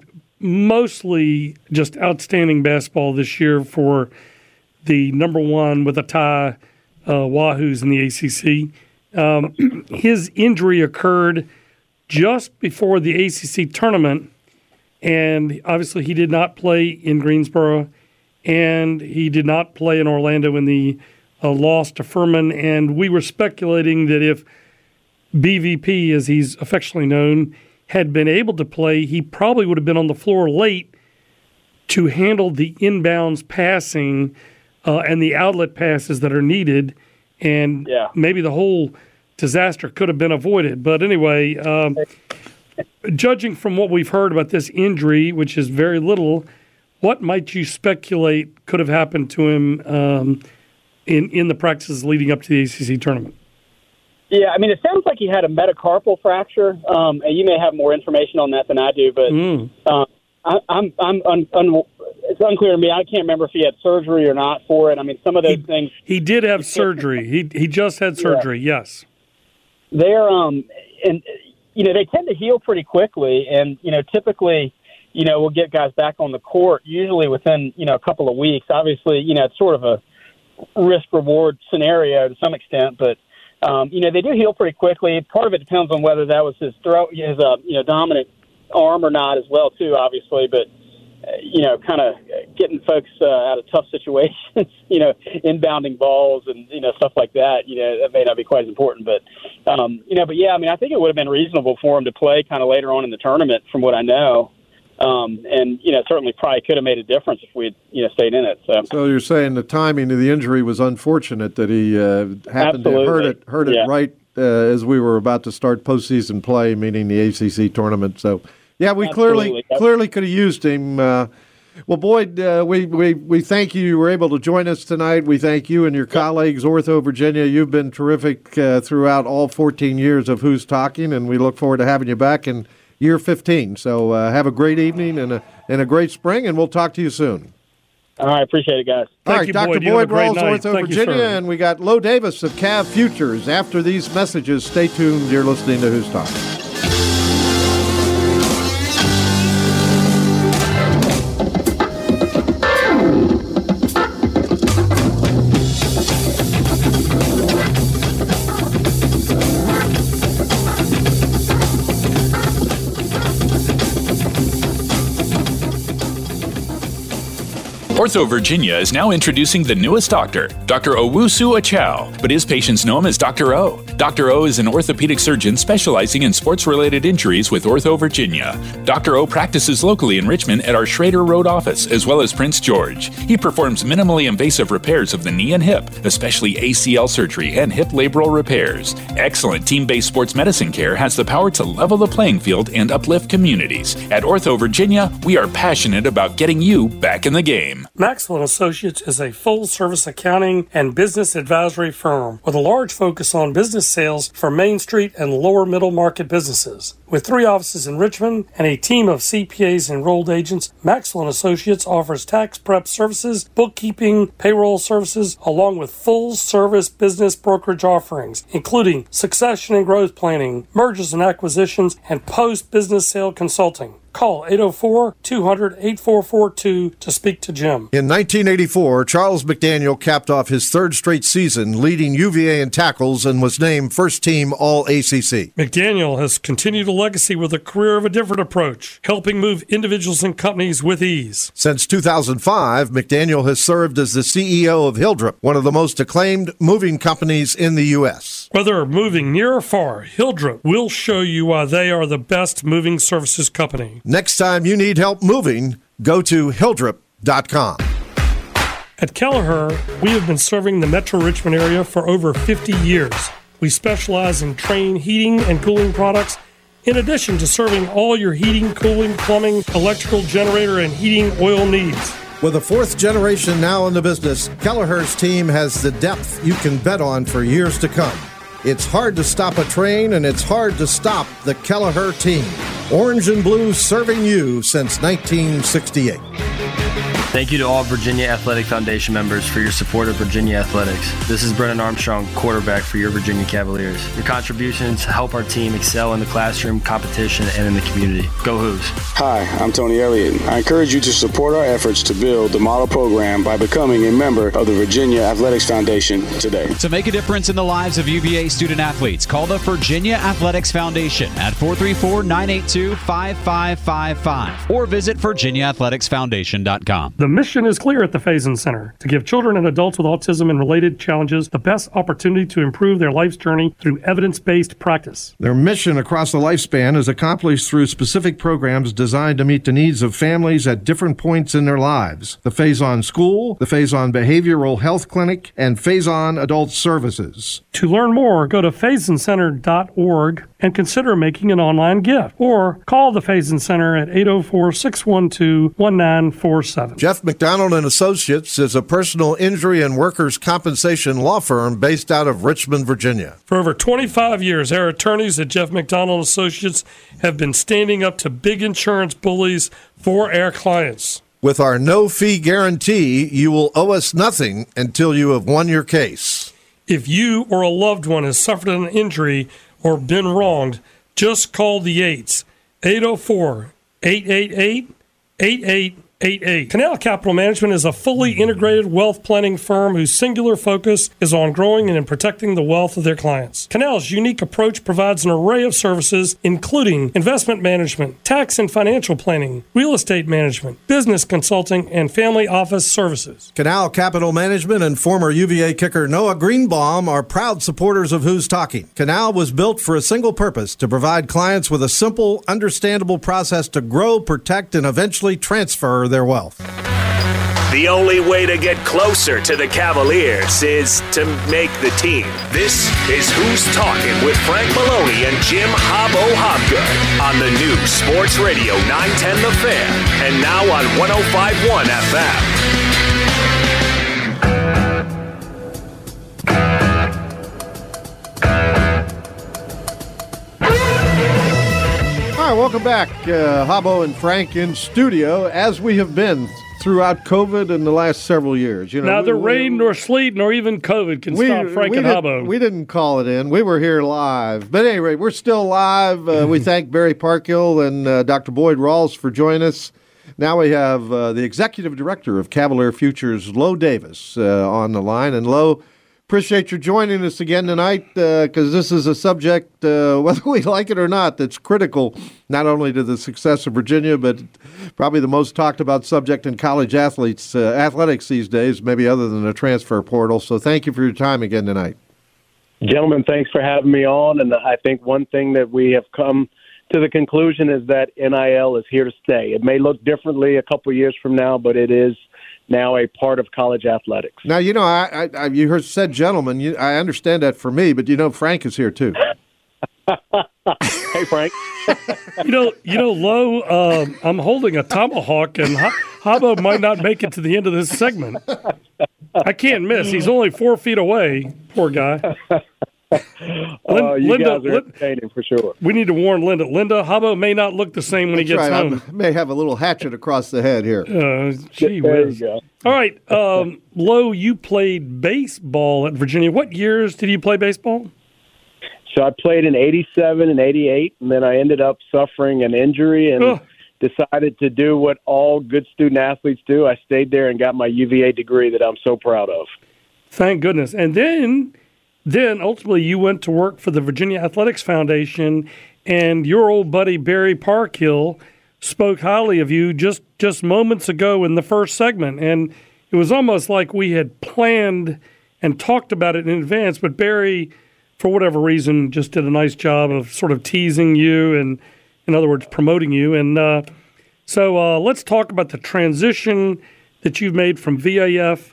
mostly just outstanding basketball this year for the number one with a tie, uh, Wahoos in the A C C. Um, his injury occurred just before the A C C tournament, and obviously he did not play in Greensboro, and he did not play in Orlando in the uh, loss to Furman, and we were speculating that if B V P, as he's affectionately known, had been able to play, he probably would have been on the floor late to handle the inbounds passing uh, and the outlet passes that are needed, and yeah. maybe the whole disaster could have been avoided. But anyway, um, judging from what we've heard about this injury, which is very little, what might you speculate could have happened to him um, in, in the practices leading up to the A C C tournament? Yeah, I mean, it sounds like he had a metacarpal fracture, um, and you may have more information on that than I do, but mm. uh, I, I'm, I'm un, un, it's unclear to me. I can't remember if he had surgery or not for it. I mean, some of those he, things. He did have surgery. He he just had surgery. Yeah. Yes. They're um and you know they tend to heal pretty quickly, and you know typically you know we'll get guys back on the court usually within you know a couple of weeks. Obviously, you know it's sort of a risk reward scenario to some extent, but. Um, you know, they do heal pretty quickly. Part of it depends on whether that was his throw, his uh, you know dominant arm or not, as well too. Obviously, but uh, you know, kind of getting folks uh, out of tough situations, you know, inbounding balls and you know stuff like that. You know, that may not be quite as important, but um, you know, but yeah, I mean, I think it would have been reasonable for him to play kind of later on in the tournament, from what I know. Um, and, you know, certainly probably could have made a difference if we had, you know, stayed in it. So, so you're saying the timing of the injury was unfortunate, that he uh, happened Absolutely. to hurt it, hurt it yeah. right uh, as we were about to start postseason play, meaning the A C C tournament. So, yeah, we Absolutely. clearly Yep. clearly could have used him. Uh, well, Boyd, uh, we, we, we thank you. You were able to join us tonight. We thank you and your yep. colleagues, Ortho Virginia. You've been terrific uh, throughout all fourteen years of Who's Talking, and we look forward to having you back in year fifteen. So uh, have a great evening and a, and a great spring, and we'll talk to you soon. All right, appreciate it, guys. All Thank right, you, Doctor Boyd. Boyd Rawls, night. Ortho Thank you, Virginia, sir. and we got Lo Davis of Cav Futures. After these messages, stay tuned. You're listening to Who's Talking. Ortho Virginia is now introducing the newest doctor, Doctor Owusu Achow, but his patients know him as Doctor O. Doctor O is an orthopedic surgeon specializing in sports-related injuries with Ortho Virginia. Doctor O practices locally in Richmond at our Schrader Road office, as well as Prince George. He performs minimally invasive repairs of the knee and hip, especially A C L surgery and hip labral repairs. Excellent team-based sports medicine care has the power to level the playing field and uplift communities. At Ortho Virginia, we are passionate about getting you back in the game. Maxwell and Associates is a full-service accounting and business advisory firm with a large focus on business sales for Main Street and lower middle market businesses. With three offices in Richmond and a team of C P As and enrolled agents, Maxwell and Associates offers tax prep services, bookkeeping, payroll services, along with full-service business brokerage offerings, including succession and growth planning, mergers and acquisitions, and post-business sale consulting. Call eight oh four, two hundred, eight four four two to speak to Jim. In nineteen eighty-four, Charles McDaniel capped off his third straight season leading U V A in tackles and was named first team All A C C. McDaniel has continued a legacy with a career of a different approach, helping move individuals and companies with ease. Since two thousand five, McDaniel has served as the C E O of Hildrep, one of the most acclaimed moving companies in the U S. Whether moving near or far, Hildrep will show you why they are the best moving services company. Next time you need help moving, go to hildrep dot com. At Kelleher, we have been serving the Metro Richmond area for over fifty years. We specialize in Trane heating and cooling products, in addition to serving all your heating, cooling, plumbing, electrical, generator, and heating oil needs. With a fourth generation now in the business, Kelleher's team has the depth you can bet on for years to come. It's hard to stop a train, and it's hard to stop the Kelleher team. Orange and blue serving you since nineteen sixty-eight. Thank you to all Virginia Athletic Foundation members for your support of Virginia Athletics. This is Brennan Armstrong, quarterback for your Virginia Cavaliers. Your contributions help our team excel in the classroom, competition, and in the community. Go Hoos. Hi, I'm Tony Elliott. I encourage you to support our efforts to build the model program by becoming a member of the Virginia Athletics Foundation today. To make a difference in the lives of U V A student athletes, call the Virginia Athletics Foundation at four three four, nine eight two, five five five five or visit virginia athletics foundation dot com. The mission is clear at the Faison Center: to give children and adults with autism and related challenges the best opportunity to improve their life's journey through evidence-based practice. Their mission across the lifespan is accomplished through specific programs designed to meet the needs of families at different points in their lives. The Faison School, the Faison Behavioral Health Clinic, and Faison Adult Services. To learn more, go to faison center dot org and consider making an online gift, or call the Faison Center at eight oh four, six one two, one nine four seven. Jeff McDonald and Associates is a personal injury and workers' compensation law firm based out of Richmond, Virginia. For over twenty-five years, our attorneys at Jeff McDonald Associates have been standing up to big insurance bullies for our clients. With our no-fee guarantee, you will owe us nothing until you have won your case. If you or a loved one has suffered an injury or been wronged, just call the Eights, eight oh four, eight eight eight, eight eight eight eight. Canal Capital Management is a fully integrated wealth planning firm whose singular focus is on growing and protecting the wealth of their clients. Canal's unique approach provides an array of services, including investment management, tax and financial planning, real estate management, business consulting, and family office services. Canal Capital Management and former U V A kicker Noah Greenbaum are proud supporters of Who's Talking. Canal was built for a single purpose: to provide clients with a simple, understandable process to grow, protect, and eventually transfer their wealth. The only way to get closer to the Cavaliers is to make the team. This is Who's Talking with Frank Maloney and Jim Hobbo Hobgood on the new Sports Radio nine ten The Fan, and now on one oh five point one F M. All right, welcome back. Uh, Hobbo and Frank in studio, as we have been throughout COVID in the last several years. You know, Neither we, rain nor sleet nor even COVID can we, stop Frank we and did, Hobbo. We didn't call it in. We were here live. But anyway, we're still live. Uh, we thank Barry Parkhill and uh, Doctor Boyd Rawls for joining us. Now we have uh, the executive director of Cavalier Futures, Lo Davis, uh, on the line. And Lo, appreciate you joining us again tonight, because uh, this is a subject, uh, whether we like it or not, that's critical not only to the success of Virginia, but probably the most talked about subject in college athletes, uh, athletics these days, maybe other than the transfer portal. So thank you for your time again tonight. Gentlemen, thanks for having me on. And I think one thing that we have come to the conclusion is that N I L is here to stay. It may look differently a couple of years from now, but it is now a part of college athletics. Now, you know, I, I, you heard said gentlemen, you, I understand that for me, but you know Frank is here too. Hey, Frank. you know, you know, Lo, um, I'm holding a tomahawk, and H- Habo might not make it to the end of this segment. I can't miss. He's only four feet away. Poor guy. Oh, you Linda, guys are entertaining for sure. We need to warn Linda. Linda, Habo may not look the same when That's he gets right. home. I may have a little hatchet across the head here. Uh, gee There whiz. you go. All right, um, Lo, you played baseball at Virginia. What years did you play baseball? So I played in eighty-seven and eighty-eight, and then I ended up suffering an injury and Ugh. decided to do what all good student athletes do. I stayed there and got my U V A degree that I'm so proud of. Thank goodness. And then, then ultimately, you went to work for the Virginia Athletics Foundation, and your old buddy Barry Parkhill spoke highly of you just just moments ago in the first segment, and it was almost like we had planned and talked about it in advance. But Barry, for whatever reason, just did a nice job of sort of teasing you and, in other words, promoting you. And uh, so uh, let's talk about the transition that you've made from V A F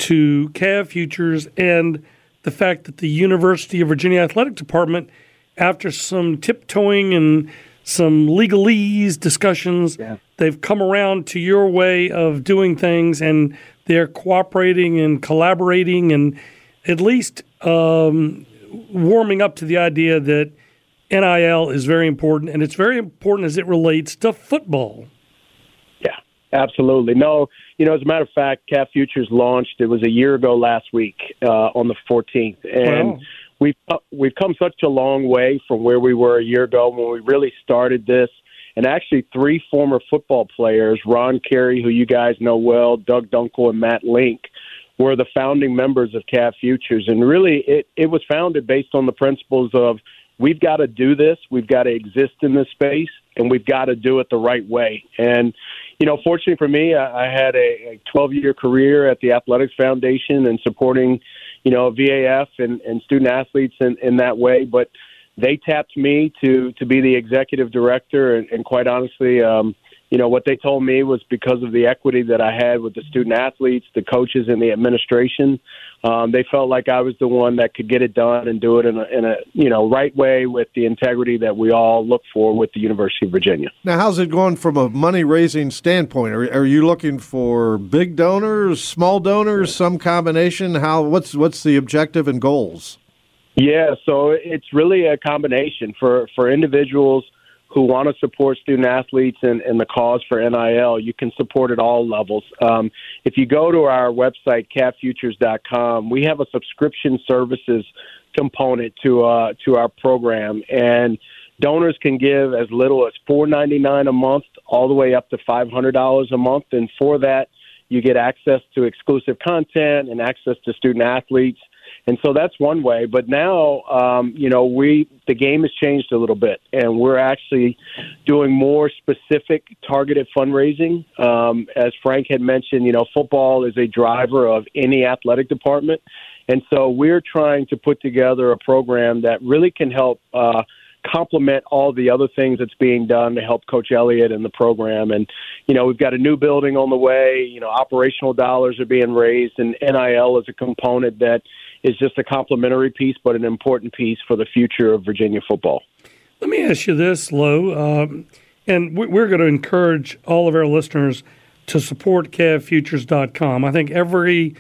to C A V Futures and the fact that the University of Virginia Athletic Department, after some tiptoeing and some legalese discussions, yeah. they've come around to your way of doing things, and they're cooperating and collaborating and at least um, warming up to the idea that N I L is very important, and it's very important as it relates to football. Yeah, absolutely. No, you know, as a matter of fact, C A V Futures launched, it was a year ago last week uh, on the fourteenth, and wow. we've, we've come such a long way from where we were a year ago when we really started this. And actually three former football players, Ron Carey, who you guys know well, Doug Dunkel, and Matt Link, were the founding members of C A V Futures. And really, it, it was founded based on the principles of we've got to do this, we've got to exist in this space, and we've got to do it the right way. And, you know, fortunately for me, I, I had a twelve-year career at the Athletics Foundation and supporting, you know, V A F and, and student athletes in, in that way. But they tapped me to, to be the executive director, and, and quite honestly, um, you know, what they told me was because of the equity that I had with the student athletes, the coaches, and the administration, um, they felt like I was the one that could get it done and do it in a, in a, you know, right way with the integrity that we all look for with the University of Virginia. Now, how's it going from a money-raising standpoint? Are, are you looking for big donors, small donors, some combination? How? What's what's the objective and goals? Yeah, so it's really a combination for, for individuals who want to support student athletes and, and the cause for N I L. You can support at all levels. Um, if you go to our website, C A V futures dot com, we have a subscription services component to uh, to our program, and donors can give as little as four dollars and ninety-nine cents a month all the way up to five hundred dollars a month, and for that, you get access to exclusive content and access to student athletes. And so that's one way. But now, um, you know, we the game has changed a little bit, and we're actually doing more specific targeted fundraising. Um, as Frank had mentioned, you know, football is a driver of any athletic department. And so we're trying to put together a program that really can help uh, complement all the other things that's being done to help Coach Elliott and the program. And, you know, we've got a new building on the way. You know, operational dollars are being raised, and N I L is a component that is just a complementary piece, but an important piece for the future of Virginia football. Let me ask you this, Lo, um, and we're going to encourage all of our listeners to support C A V futures dot com. I think every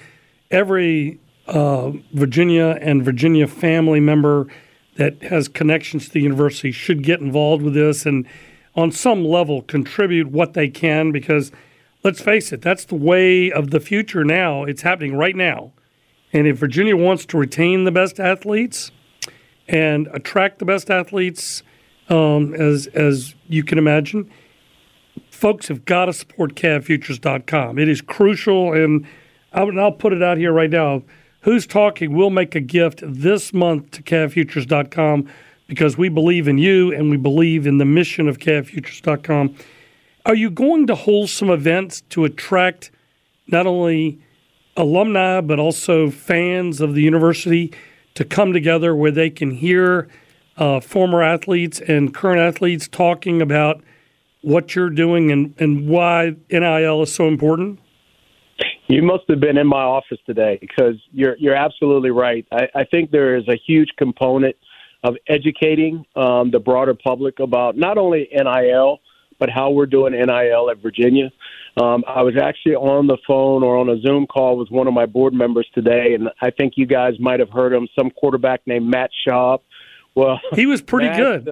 every uh, Virginia and Virginia family member that has connections to the university should get involved with this and on some level contribute what they can, because let's face it, that's the way of the future now. It's happening right now. And if Virginia wants to retain the best athletes and attract the best athletes, um, as as you can imagine, folks have got to support C A V futures dot com. It is crucial, and I'll, and I'll put it out here right now. Who's Talking will make a gift this month to C A V futures dot com because we believe in you and we believe in the mission of C A V futures dot com. Are you going to hold some events to attract not only alumni, but also fans of the university to come together where they can hear uh, former athletes and current athletes talking about what you're doing and, and why N I L is so important? You must have been in my office today because you're you're absolutely right. I, I think there is a huge component of educating um, the broader public about not only N I L, but how we're doing N I L at Virginia. Um, I was actually on the phone or on a Zoom call with one of my board members today, and I think you guys might have heard him, some quarterback named Matt Schaub. Well, he was pretty Matt, good. Uh,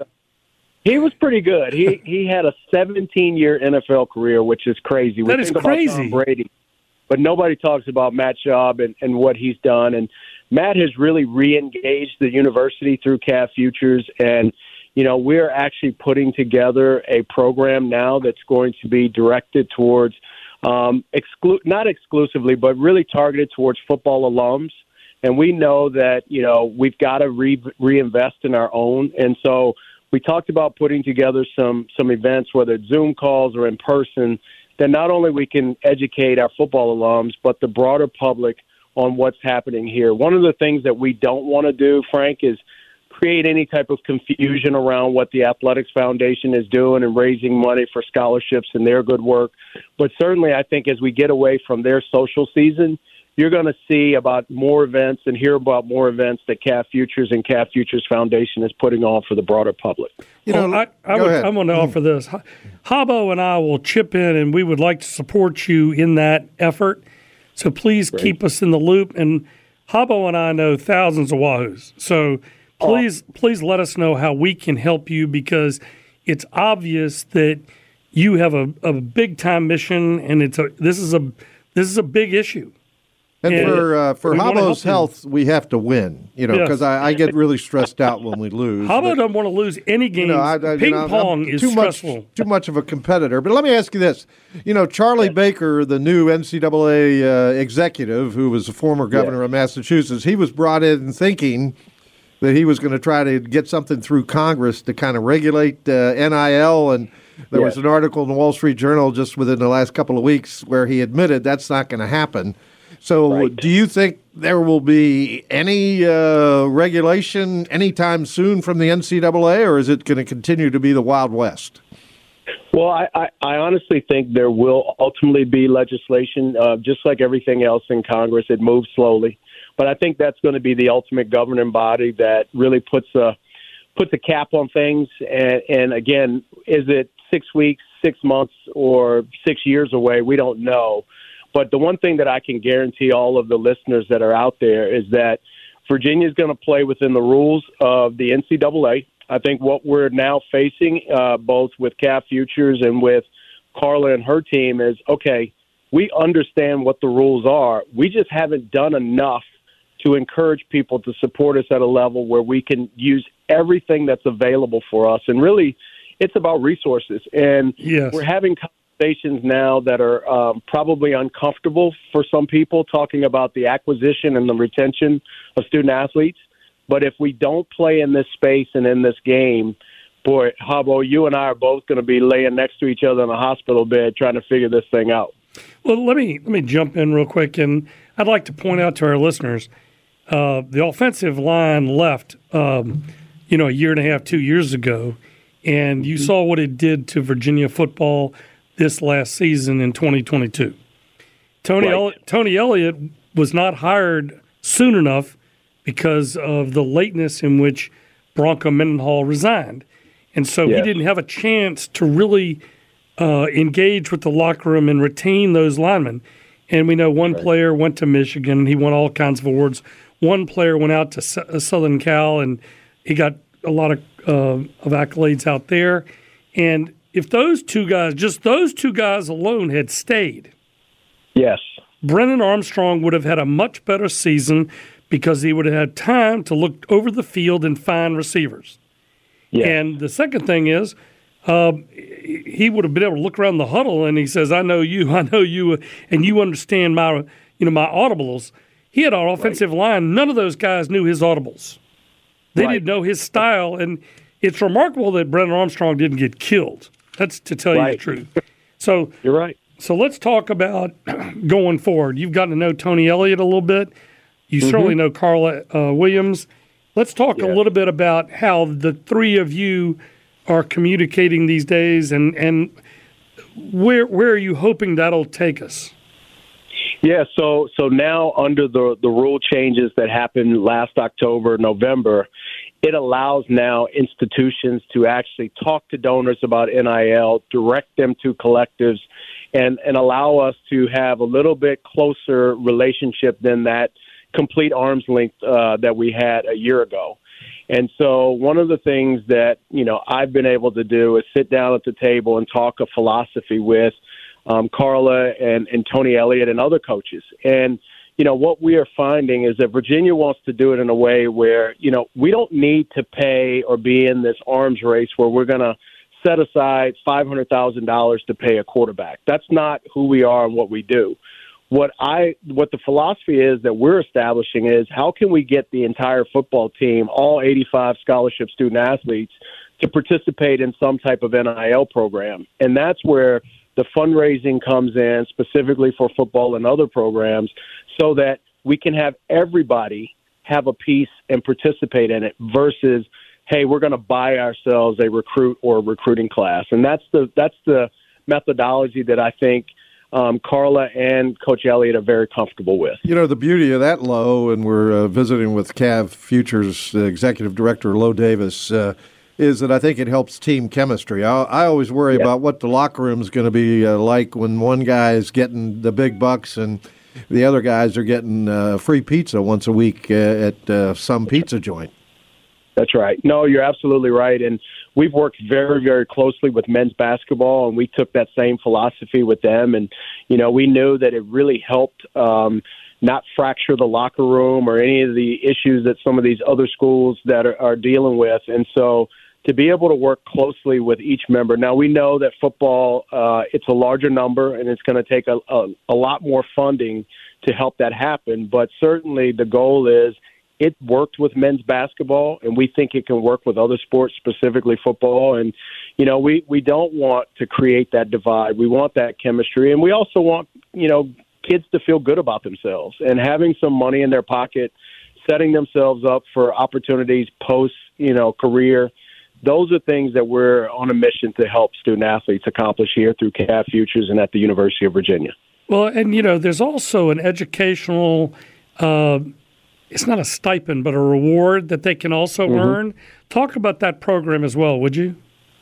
he was pretty good. He he had a seventeen-year N F L career, which is crazy. We That is think crazy. About Tom Brady, but nobody talks about Matt Schaub and, and what he's done. And Matt has really re-engaged the university through C A F Futures, and you know we're actually putting together a program now that's going to be directed towards um, exclu- not exclusively, but really targeted towards football alums. And we know that, you know, we've got to re- reinvest in our own. And so we talked about putting together some some events, whether it's Zoom calls or in person, that not only we can educate our football alums, but the broader public on what's happening here. One of the things that we don't want to do, Frank, is create any type of confusion around what the Athletics Foundation is doing and raising money for scholarships and their good work. But certainly I think as we get away from their social season, you're going to see about more events and hear about more events that C A F Futures and C A F Futures Foundation is putting on for the broader public. You know, well, I, I would, I'm going to offer this. Habbo and I will chip in, and we would like to support you in that effort. So please Great. keep us in the loop. And Habbo and I know thousands of Wahoos. So please, oh. please let us know how we can help you, because it's obvious that you have a, a big time mission, and it's a this is a this is a big issue. And, and for uh, for Habbo's health, we have to win, you know, because yes. I, I get really stressed out when we lose. Habbo doesn't want to lose any games. You know, I, I, Ping you know, pong I'm is too stressful. Much, too much of a competitor. But let me ask you this. You know, Charlie yes. Baker, the new N C double A uh, executive, who was a former governor yes. of Massachusetts, he was brought in thinking that he was going to try to get something through Congress to kind of regulate uh, N I L. And there yes. was an article in the Wall Street Journal just within the last couple of weeks where he admitted that's not going to happen. So right. do you think there will be any uh, regulation anytime soon from the N C double A, or is it going to continue to be the Wild West? Well, I, I, I honestly think there will ultimately be legislation. Uh, just like everything else in Congress, it moves slowly. But I think that's going to be the ultimate governing body that really puts a puts a cap on things. And, and again, is it six weeks, six months, or six years away? We don't know. But the one thing that I can guarantee all of the listeners that are out there is that Virginia is going to play within the rules of the N C double A. I think what we're now facing, uh, both with C A F Futures and with Carla and her team, is, okay, we understand what the rules are. We just haven't done enough to encourage people to support us at a level where we can use everything that's available for us. And really, it's about resources. And yes. we're having conversations now that are um, probably uncomfortable for some people, talking about the acquisition and the retention of student athletes. But if we don't play in this space and in this game, boy, Habbo, you and I are both going to be laying next to each other in a hospital bed trying to figure this thing out. Well, let me let me jump in real quick, and I'd like to point out to our listeners, uh, the offensive line left, um, you know, a year and a half, two years ago, and you mm-hmm. saw what it did to Virginia football this last season in twenty twenty-two. Tony right. El- Tony Elliott was not hired soon enough because of the lateness in which Bronco Mendenhall resigned. And so yes. he didn't have a chance to really uh, engage with the locker room and retain those linemen. And we know one right. player went to Michigan. He won all kinds of awards. One player went out to S- Southern Cal, and he got a lot of, uh, of accolades out there. And if those two guys, just those two guys alone had stayed, yes, Brennan Armstrong would have had a much better season because he would have had time to look over the field and find receivers. Yes. And the second thing is, uh, he would have been able to look around the huddle and he says, "I know you, I know you, and you understand my, you know, my audibles." He had an offensive right. line. None of those guys knew his audibles. They right. didn't know his style, and it's remarkable that Brennan Armstrong didn't get killed. That's to tell right. you the truth. So you're right. So let's talk about going forward. You've gotten to know Tony Elliott a little bit. You mm-hmm. certainly know Carla uh, Williams. Let's talk yes. a little bit about how the three of you are communicating these days, and, and where where are you hoping that'll take us? Yeah, so so now under the the rule changes that happened last October, November, it allows now institutions to actually talk to donors about N I L, direct them to collectives, and, and allow us to have a little bit closer relationship than that complete arm's length uh, that we had a year ago. And so one of the things that, you know, I've been able to do is sit down at the table and talk a philosophy with um, Carla and, and Tony Elliott and other coaches. And, you know, what we are finding is that Virginia wants to do it in a way where, you know, we don't need to pay or be in this arms race where we're going to set aside five hundred thousand dollars to pay a quarterback. That's not who we are and what we do. What I, what the philosophy is that we're establishing is how can we get the entire football team, all eighty-five scholarship student athletes, to participate in some type of N I L program. And that's where the fundraising comes in specifically for football and other programs so that we can have everybody have a piece and participate in it versus, hey, we're going to buy ourselves a recruit or a recruiting class. And that's the, that's the methodology that I think Um, Carla and Coach Elliott are very comfortable with. You know, the beauty of that, Lo, and we're uh, visiting with Cav Futures uh, Executive Director Lo Davis, uh, is that I think it helps team chemistry. I, I always worry yeah. about what the locker room is going to be uh, like when one guy is getting the big bucks and the other guys are getting uh, free pizza once a week uh, at uh, some pizza joint. That's right. No, you're absolutely right. And we've worked very, very closely with men's basketball, and we took that same philosophy with them. And, you know, we knew that it really helped um, not fracture the locker room or any of the issues that some of these other schools that are, are dealing with. And so to be able to work closely with each member. Now, we know that football, uh, it's a larger number, and it's going to take a, a, a lot more funding to help that happen. But certainly the goal is it worked with men's basketball, and we think it can work with other sports, specifically football. And, you know, we, we don't want to create that divide. We want that chemistry. And we also want, you know, kids to feel good about themselves and having some money in their pocket, setting themselves up for opportunities post, you know, career. Those are things that we're on a mission to help student athletes accomplish here through Cav Futures and at the University of Virginia. Well, and, you know, there's also an educational uh it's not a stipend, but a reward that they can also mm-hmm. earn. Talk about that program as well, would you?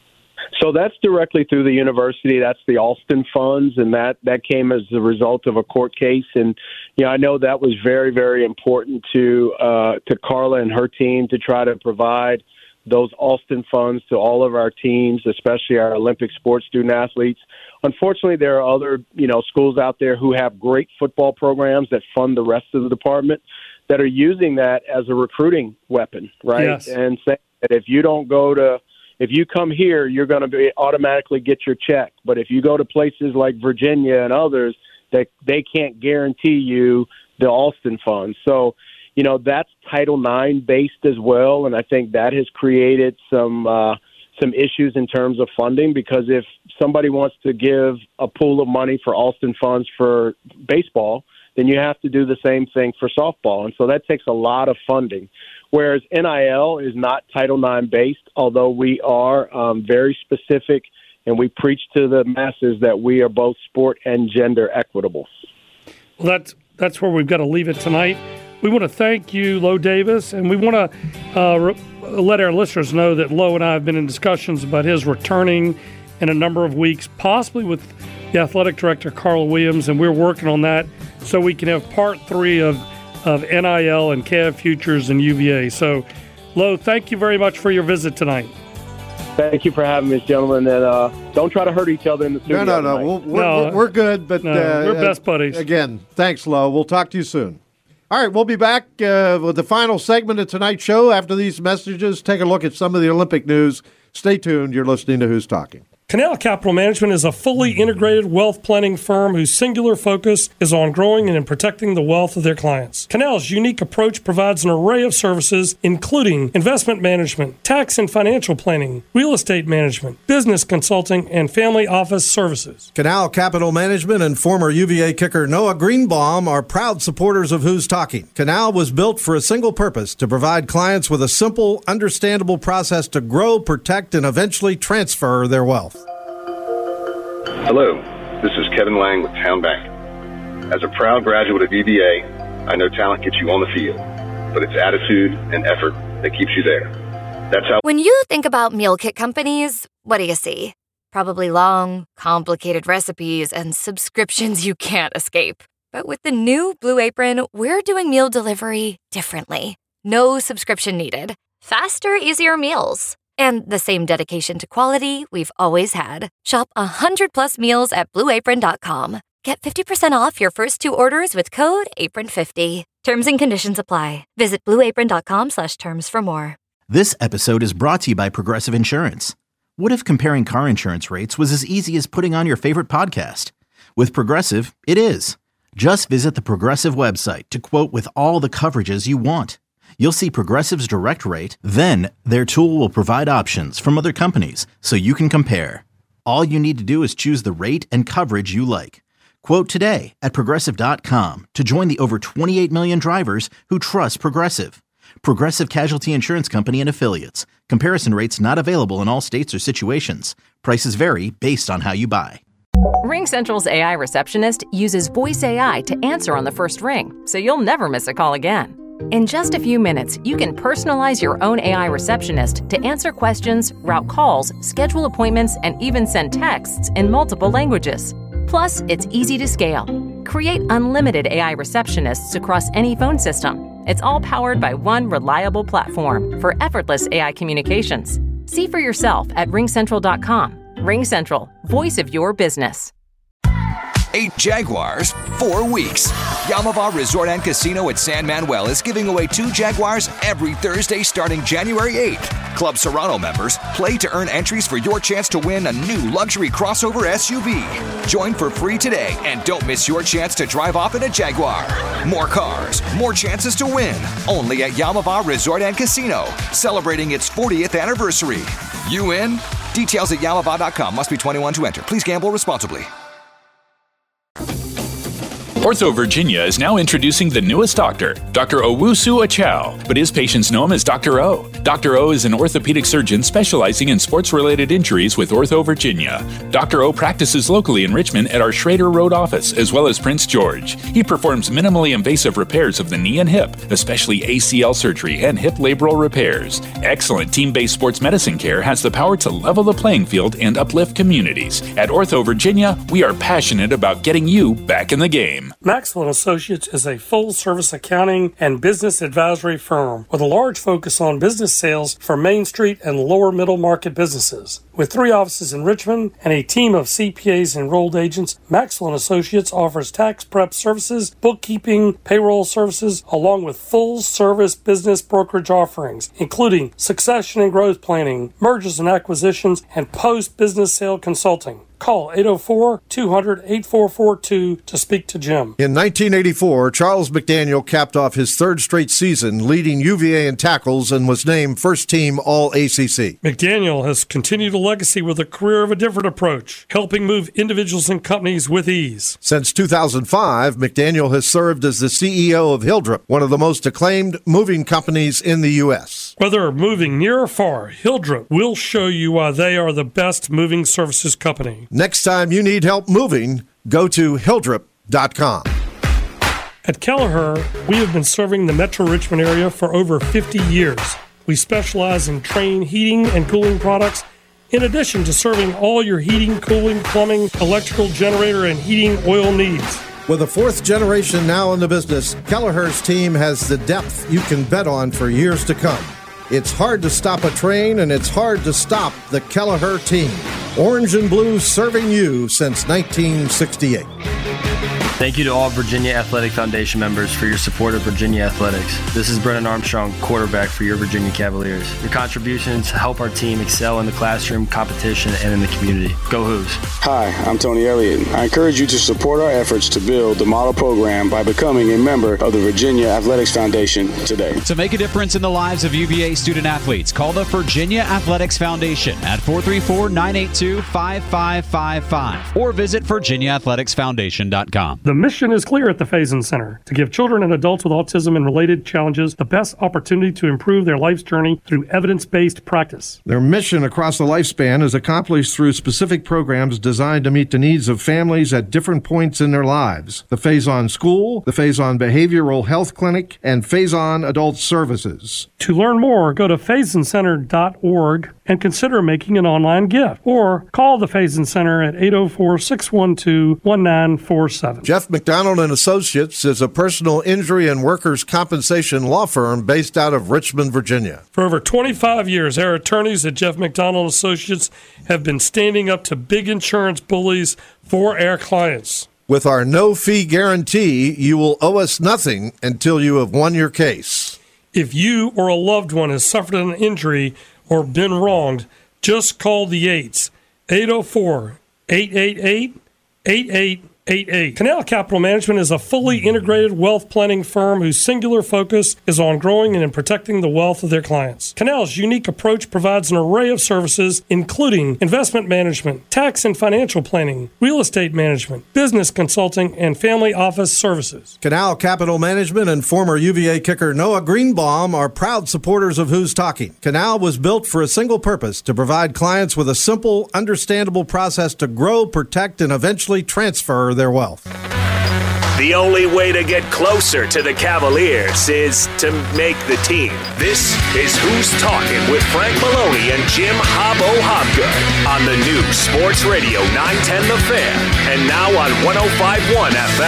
So that's directly through the university. That's the Alston funds, and that, that came as a result of a court case. And, you know, I know that was very, very important to uh, to Carla and her team to try to provide those Alston funds to all of our teams, especially our Olympic sports student athletes. Unfortunately, there are other, you know, schools out there who have great football programs that fund the rest of the department that are using that as a recruiting weapon, right? Yes. And saying that if you don't go to, if you come here, you're going to be automatically get your check. But if you go to places like Virginia and others, that they can't guarantee you the Alston funds. So, you know, that's Title nine based as well, and I think that has created some uh, some issues in terms of funding, because if somebody wants to give a pool of money for Alston funds for baseball, then you have to do the same thing for softball. And so that takes a lot of funding. Whereas N I L is not Title nine based, although we are um, very specific and we preach to the masses that we are both sport and gender equitable. Well, that's, that's where we've got to leave it tonight. We want to thank you, Lo Davis, and we want to uh, re- let our listeners know that Lo and I have been in discussions about his returning in a number of weeks, possibly with the athletic director, Carla Williams, and we're working on that so we can have part three of, of N I L and Cav Futures and U V A. So, Lo, thank you very much for your visit tonight. Thank you for having me, gentlemen, and uh, don't try to hurt each other in the studio. No, no, no. We'll, we're, no. We're, we're good, but no, uh, we're best buddies. Again, thanks, Lo. We'll talk to you soon. All right, we'll be back uh, with the final segment of tonight's show after these messages. Take a look at some of the Olympic news. Stay tuned. You're listening to Who's Talking. Canal Capital Management is a fully integrated wealth planning firm whose singular focus is on growing and protecting the wealth of their clients. Canal's unique approach provides an array of services, including investment management, tax and financial planning, real estate management, business consulting, and family office services. Canal Capital Management and former U V A kicker Noah Greenbaum are proud supporters of Who's Talking. Canal was built for a single purpose: to provide clients with a simple, understandable process to grow, protect, and eventually transfer their wealth. Hello, this is Kevin Lang with Town Bank. As a proud graduate of U V A, I know talent gets you on the field, but it's attitude and effort that keeps you there. That's how. When you think about meal kit companies, what do you see? Probably long, complicated recipes and subscriptions you can't escape. But with the new Blue Apron, we're doing meal delivery differently. No subscription needed. Faster, easier meals. And the same dedication to quality we've always had. Shop one hundred plus meals at blue apron dot com. Get fifty percent off your first two orders with code apron fifty. Terms and conditions apply. Visit blue apron dot com slash terms for more. This episode is brought to you by Progressive Insurance. What if comparing car insurance rates was as easy as putting on your favorite podcast? With Progressive, it is. Just visit the Progressive website to quote with all the coverages you want. You'll see Progressive's direct rate, then their tool will provide options from other companies so you can compare. All you need to do is choose the rate and coverage you like. Quote today at progressive dot com to join the over twenty-eight million drivers who trust Progressive. Progressive Casualty Insurance Company and Affiliates. Comparison rates not available in all states or situations. Prices vary based on how you buy. RingCentral's A I receptionist uses voice A I to answer on the first ring, so you'll never miss a call again. In just a few minutes, you can personalize your own A I receptionist to answer questions, route calls, schedule appointments, and even send texts in multiple languages. Plus, it's easy to scale. Create unlimited A I receptionists across any phone system. It's all powered by one reliable platform for effortless A I communications. See for yourself at ring central dot com. RingCentral, voice of your business. Eight Jaguars, four weeks. Yamava Resort and Casino at San Manuel is giving away two Jaguars every Thursday starting January eighth. Club Serrano members play to earn entries for your chance to win a new luxury crossover S U V. Join for free today and don't miss your chance to drive off in a Jaguar. More cars, more chances to win. Only at Yamava Resort and Casino, celebrating its fortieth anniversary. You in? Details at yamava dot com. Must be twenty-one to enter. Please gamble responsibly. Ortho Virginia is now introducing the newest doctor, Doctor Owusu Achao, but his patients know him as Doctor O. Doctor O is an orthopedic surgeon specializing in sports-related injuries with Ortho Virginia. Doctor O practices locally in Richmond at our Schrader Road office, as well as Prince George. He performs minimally invasive repairs of the knee and hip, especially A C L surgery and hip labral repairs. Excellent team-based sports medicine care has the power to level the playing field and uplift communities. At Ortho Virginia, we are passionate about getting you back in the game. Maxwell and Associates is a full-service accounting and business advisory firm with a large focus on business sales for Main Street and lower middle market businesses. With three offices in Richmond and a team of C P As and enrolled agents, Maxwell and Associates offers tax prep services, bookkeeping, payroll services, along with full-service business brokerage offerings, including succession and growth planning, mergers and acquisitions, and post-business sale consulting. Call eight oh four, two hundred, eight four four two to speak to Jim. In nineteen eighty-four, Charles McDaniel capped off his third straight season, leading U V A in tackles and was named first team All A C C. McDaniel has continued a legacy with a career of a different approach, helping move individuals and companies with ease. Since two thousand five, McDaniel has served as the C E O of Hildrep, one of the most acclaimed moving companies in the U S. Whether moving near or far, Hildrep will show you why they are the best moving services company. Next time you need help moving, go to hildrep dot com. At Kelleher, we have been serving the Metro Richmond area for over fifty years. We specialize in Trane heating and cooling products, in addition to serving all your heating, cooling, plumbing, electrical, generator, and heating oil needs. With a fourth generation now in the business, Kelleher's team has the depth you can bet on for years to come. It's hard to stop a train, and it's hard to stop the Kelleher team. Orange and blue serving you since nineteen sixty-eight. Thank you to all Virginia Athletic Foundation members for your support of Virginia Athletics. This is Brennan Armstrong, quarterback for your Virginia Cavaliers. Your contributions help our team excel in the classroom, competition, and in the community. Go Hoos. Hi, I'm Tony Elliott. I encourage you to support our efforts to build the model program by becoming a member of the Virginia Athletics Foundation today. To make a difference in the lives of U V A student athletes, call the Virginia Athletics Foundation at four three four, nine eight two, five five five five or visit virginia athletics foundation dot com. The mission is clear at the Faison Center, to give children and adults with autism and related challenges the best opportunity to improve their life's journey through evidence-based practice. Their mission across the lifespan is accomplished through specific programs designed to meet the needs of families at different points in their lives. The Faison School, the Faison Behavioral Health Clinic, and Faison Adult Services. To learn more, go to faison center dot org and consider making an online gift, or call the Faison Center at eight oh four, six one two, one nine four seven. Jeff McDonald and Associates is a personal injury and workers' compensation law firm based out of Richmond, Virginia. For over twenty-five years, our attorneys at Jeff McDonald and Associates have been standing up to big insurance bullies for our clients. With our no-fee guarantee, you will owe us nothing until you have won your case. If you or a loved one has suffered an injury or been wronged, just call the eights, eight oh four, eight eight eight, eight eight eight eight. Canal Capital Management is a fully integrated wealth planning firm whose singular focus is on growing and in protecting the wealth of their clients. Canal's unique approach provides an array of services, including investment management, tax and financial planning, real estate management, business consulting, and family office services. Canal Capital Management and former U V A kicker Noah Greenbaum are proud supporters of Who's Talking. Canal was built for a single purpose, to provide clients with a simple, understandable process to grow, protect, and eventually transfer their wealth. The only way to get closer to the Cavaliers is to make the team. This is Who's Talking with Frank Maloney and Jim Hobbo Hobgood on the new Sports Radio nine ten The Fan, and now on one oh five point one F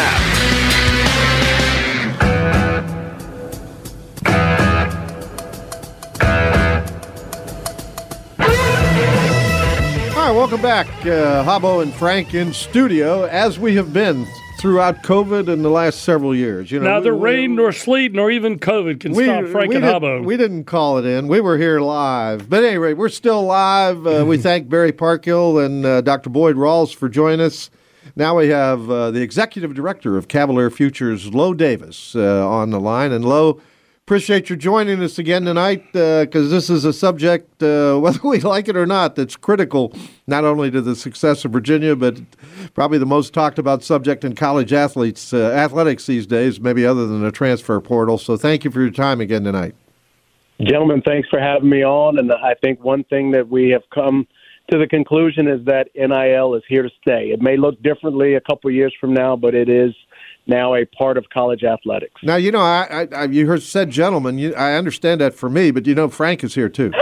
M. All right, welcome back. Uh, Hobbo and Frank in studio, as we have been throughout COVID in the last several years. You know, Neither we, rain nor sleet nor even COVID can we, stop Frank we and did, Hobbo. We didn't call it in. We were here live. But anyway, we're still live. Uh, we thank Barry Parkhill and uh, Doctor Boyd Rawls for joining us. Now we have uh, the executive director of Cavalier Futures, Lo Davis, uh, on the line. And Lo, appreciate you joining us again tonight, because uh, this is a subject, uh, whether we like it or not, that's critical not only to the success of Virginia, but probably the most talked about subject in college athletes, uh, athletics these days, maybe other than the transfer portal. So thank you for your time again tonight. Gentlemen, thanks for having me on. And I think one thing that we have come to the conclusion is that N I L is here to stay. It may look differently a couple years from now, but it is now a part of college athletics. Now, you know, I, I you heard said gentlemen. You, I understand that for me, but you know, Frank is here too.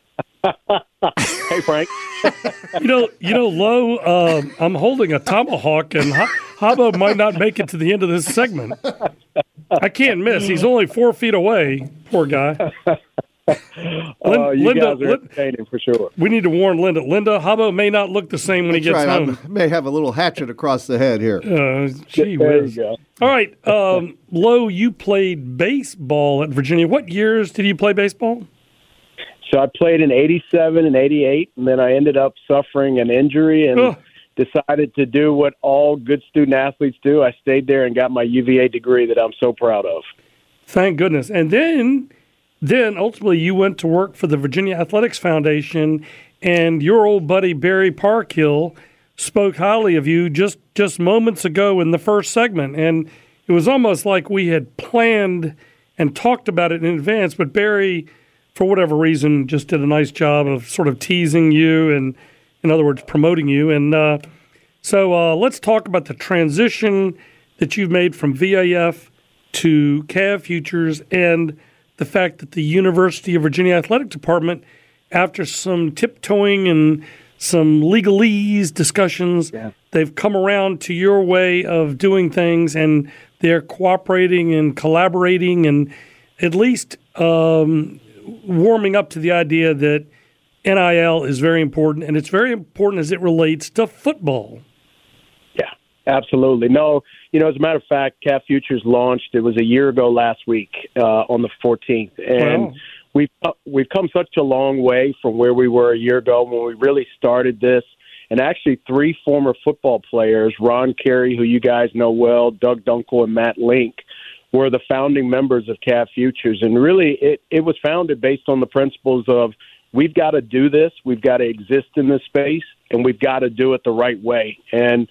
Hey, Frank. you know, you know, Lo, uh, I'm holding a tomahawk, and Hobbo might not make it to the end of this segment. I can't miss. He's only four feet away. Poor guy. Oh, you Linda, guys are entertaining for sure. We need to warn Linda. Linda, Hobbo may not look the same when That's he gets right. home. I may have a little hatchet across the head here. Uh, gee there whiz. you go. All right, um, Lo, you played baseball at Virginia. What years did you play baseball? So I played in eighty-seven and eighty-eight, and then I ended up suffering an injury and Ugh. decided to do what all good student athletes do. I stayed there and got my U V A degree that I'm so proud of. Thank goodness. And then... Then, ultimately, you went to work for the Virginia Athletics Foundation, and your old buddy Barry Parkhill spoke highly of you just, just moments ago in the first segment. And it was almost like we had planned and talked about it in advance, but Barry, for whatever reason, just did a nice job of sort of teasing you and, in other words, promoting you. And uh, so uh, let's talk about the transition that you've made from V A F to Cav Futures and the fact that the University of Virginia Athletic Department, after some tiptoeing and some legalese discussions, yeah. they've come around to your way of doing things, and they're cooperating and collaborating and at least um, warming up to the idea that N I L is very important, and it's very important as it relates to football. Yeah, absolutely. No, you know, as a matter of fact, Cav Futures launched, it was a year ago last week uh, on the fourteenth. And wow. we've, we've come such a long way from where we were a year ago when we really started this. And actually three former football players, Ron Carey, who you guys know well, Doug Dunkel, and Matt Link, were the founding members of Cav Futures. And really it, it was founded based on the principles of we've got to do this, we've got to exist in this space, and we've got to do it the right way. And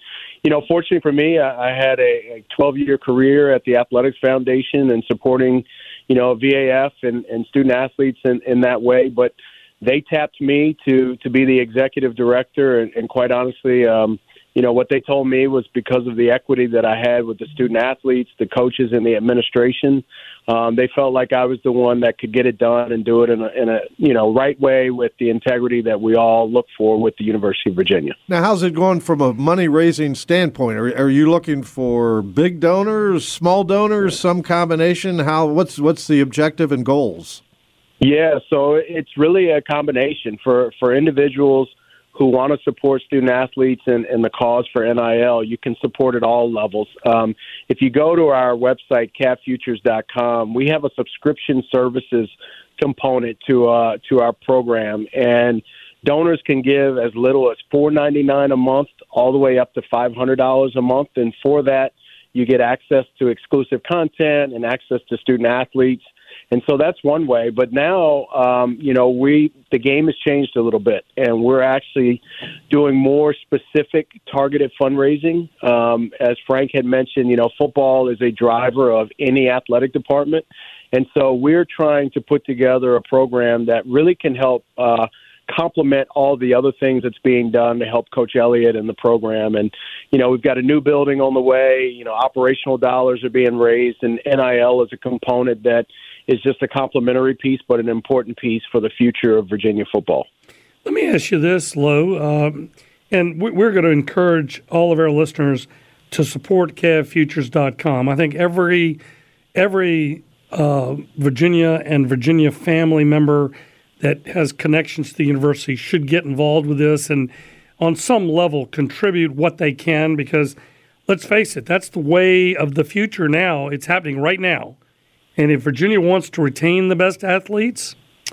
you know, fortunately for me, I, I had a twelve-year career at the Athletics Foundation and supporting, you know, V A F and, and student athletes in, in that way. But they tapped me to to be the executive director, and, and quite honestly, um, you know, what they told me was because of the equity that I had with the student athletes, the coaches, and the administration, um, they felt like I was the one that could get it done and do it in a, in a you know right way with the integrity that we all look for with the University of Virginia. Now, how's it going from a money-raising standpoint? Are, are you looking for big donors, small donors, some combination? How what's what's the objective and goals? Yeah, so it's really a combination for for individuals who want to support student athletes and, and the cause for N I L. You can support at all levels. Um, if you go to our website, C A V futures dot com, we have a subscription services component to uh, to our program, and donors can give as little as four dollars and ninety-nine cents a month all the way up to five hundred dollars a month, and for that, you get access to exclusive content and access to student athletes. And so that's one way. But now, um, you know, we the game has changed a little bit, and we're actually doing more specific targeted fundraising. Um, as Frank had mentioned, you know, football is a driver of any athletic department. And so we're trying to put together a program that really can help uh, complement all the other things that's being done to help Coach Elliott and the program. And, you know, we've got a new building on the way. You know, operational dollars are being raised, and N I L is a component that is just a complementary piece, but an important piece for the future of Virginia football. Let me ask you this, Lo, um, and we're going to encourage all of our listeners to support C A V futures dot com. I think every every uh, Virginia and Virginia family member that has connections to the university should get involved with this and on some level contribute what they can, because let's face it, that's the way of the future now. It's happening right now. And if Virginia wants to retain the best athletes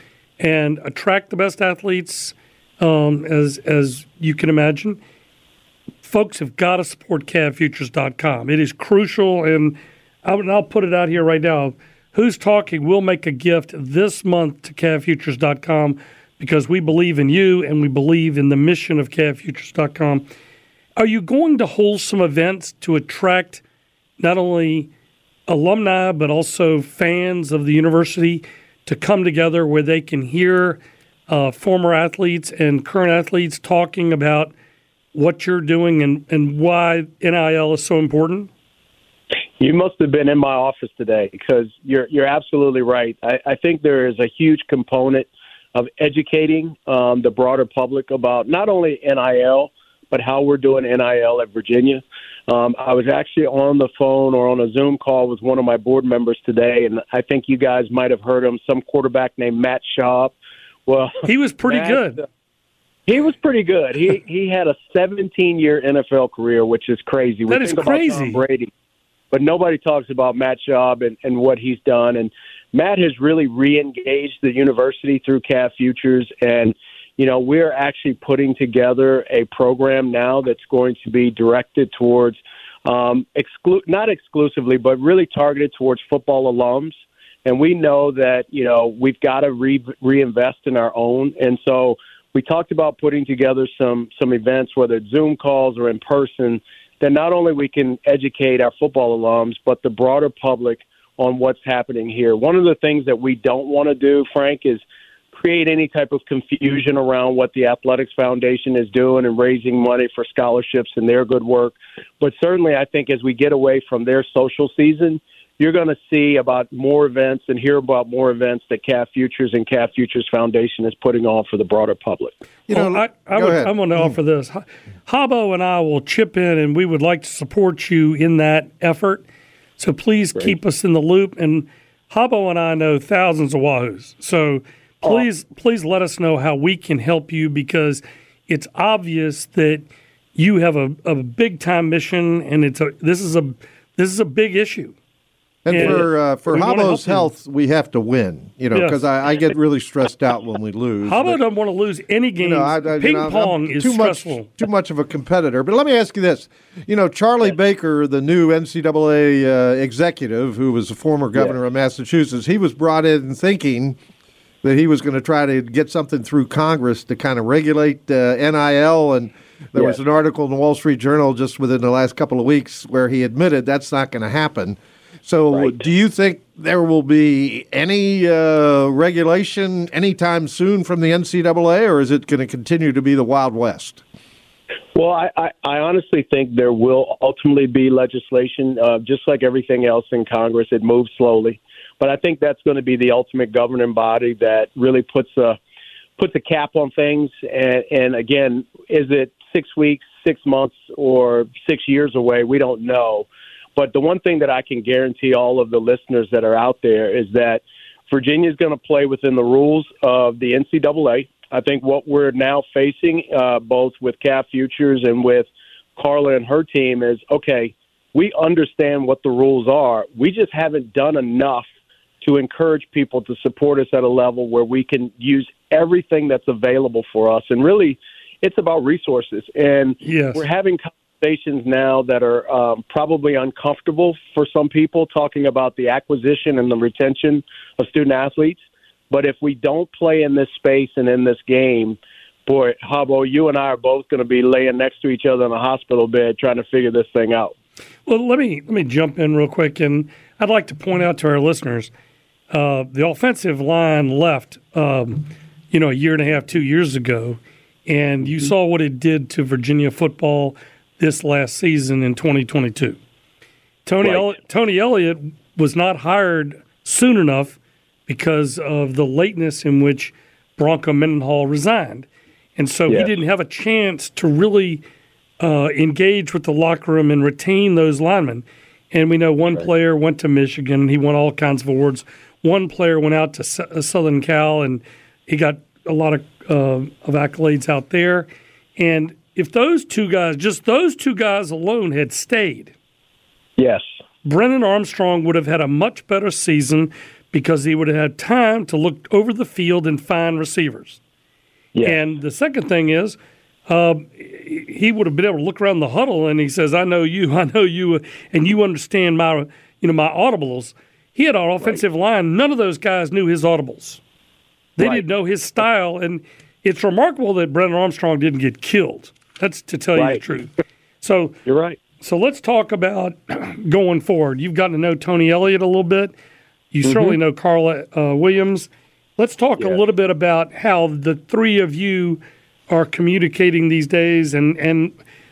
and attract the best athletes, um, as as you can imagine, folks have got to support C A V futures dot com. It is crucial, and I'll, I'll put it out here right now. Who's Talking will make a gift this month to C A V futures dot com because we believe in you and we believe in the mission of C A V futures dot com. Are you going to hold some events to attract not only alumni, but also fans of the university to come together where they can hear uh, former athletes and current athletes talking about what you're doing and, and why N I L is so important? You must have been in my office today, because you're you're absolutely right. I, I think there is a huge component of educating um, the broader public about not only N I L, but how we're doing N I L at Virginia. Um, I was actually on the phone or on a Zoom call with one of my board members today, and I think you guys might have heard him, some quarterback named Matt Schaub. Well, he was pretty Matt, good. Uh, he was pretty good. He he had a seventeen-year N F L career, which is crazy. That we is think crazy. About Tom Brady, but nobody talks about Matt Schaub and, and what he's done. And Matt has really re-engaged the university through C A V Futures, and you know, we're actually putting together a program now that's going to be directed towards, um, exclu- not exclusively, but really targeted towards football alums. And we know that, you know, we've got to re- reinvest in our own. And so we talked about putting together some some events, whether it's Zoom calls or in person, that not only we can educate our football alums, but the broader public on what's happening here. One of the things that we don't want to do, Frank, is create any type of confusion around what the Athletics Foundation is doing and raising money for scholarships and their good work. But certainly I think as we get away from their social season, you're going to see about more events and hear about more events that C A V Futures and C A V Futures Foundation is putting on for the broader public. You know, well, I, I would, I'm going to offer this. Habo and I will chip in, and we would like to support you in that effort. So please Great. keep us in the loop. And Habo and I know thousands of Wahoos. So Please, please let us know how we can help you, because it's obvious that you have a, a big time mission, and it's a this is a this is a big issue. And, and for uh, for Habo's health, we have to win, you know, because yes. I, I get really stressed out when we lose. Habo doesn't want to lose any games. You know, I, I, Ping you know, pong is too stressful. Much, too much of a competitor. But let me ask you this: you know, Charlie yes. Baker, the new N C double A uh, executive, who was a former governor yes. of Massachusetts, he was brought in thinking that he was going to try to get something through Congress to kind of regulate uh, N I L. And There Yes. was an article in the Wall Street Journal just within the last couple of weeks where he admitted that's not going to happen. So Right. do you think there will be any uh, regulation anytime soon from the N C double A, or is it going to continue to be the Wild West? Well, I, I, I honestly think there will ultimately be legislation, uh, just like everything else in Congress. It moves slowly. But I think that's going to be the ultimate governing body that really puts a puts a cap on things. And, and again, is it six weeks, six months, or six years away? We don't know. But the one thing that I can guarantee all of the listeners that are out there is that Virginia is going to play within the rules of the N C double A. I think what we're now facing, uh, both with Cav Futures and with Carla and her team, is, okay, we understand what the rules are. We just haven't done enough to encourage people to support us at a level where we can use everything that's available for us. And really, it's about resources. And Yes. we're having conversations now that are um, probably uncomfortable for some people, talking about the acquisition and the retention of student athletes. But if we don't play in this space and in this game, boy, Habbo, you and I are both going to be laying next to each other in a hospital bed trying to figure this thing out. Well, let me let me jump in real quick, and I'd like to point out to our listeners, uh, the offensive line left, um, you know, a year and a half, two years ago, and you saw what it did to Virginia football this last season in twenty twenty-two. Tony Right. El- Tony Elliott was not hired soon enough because of the lateness in which Bronco Mendenhall resigned. And so Yes. he didn't have a chance to really uh, engage with the locker room and retain those linemen. And we know one Right. player went to Michigan. He won all kinds of awards. One player went out to S- uh, Southern Cal, and he got a lot of, uh, of accolades out there. And if those two guys, just those two guys alone had stayed, Yes. Brennan Armstrong would have had a much better season because he would have had time to look over the field and find receivers. Yes. And the second thing is, uh, he would have been able to look around the huddle and he says, "I know you, I know you, and you understand my, you know, my audibles." He had an offensive line. None of those guys knew his audibles. They Right. didn't know his style, and it's remarkable that Brennan Armstrong didn't get killed. That's to tell you Right. the truth. So You're right. So let's talk about going forward. You've gotten to know Tony Elliott a little bit. You Mm-hmm. certainly know Carla uh, Williams. Let's talk Yeah. a little bit about how the three of you are communicating these days, and, and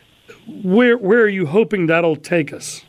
where where are you hoping that'll take us?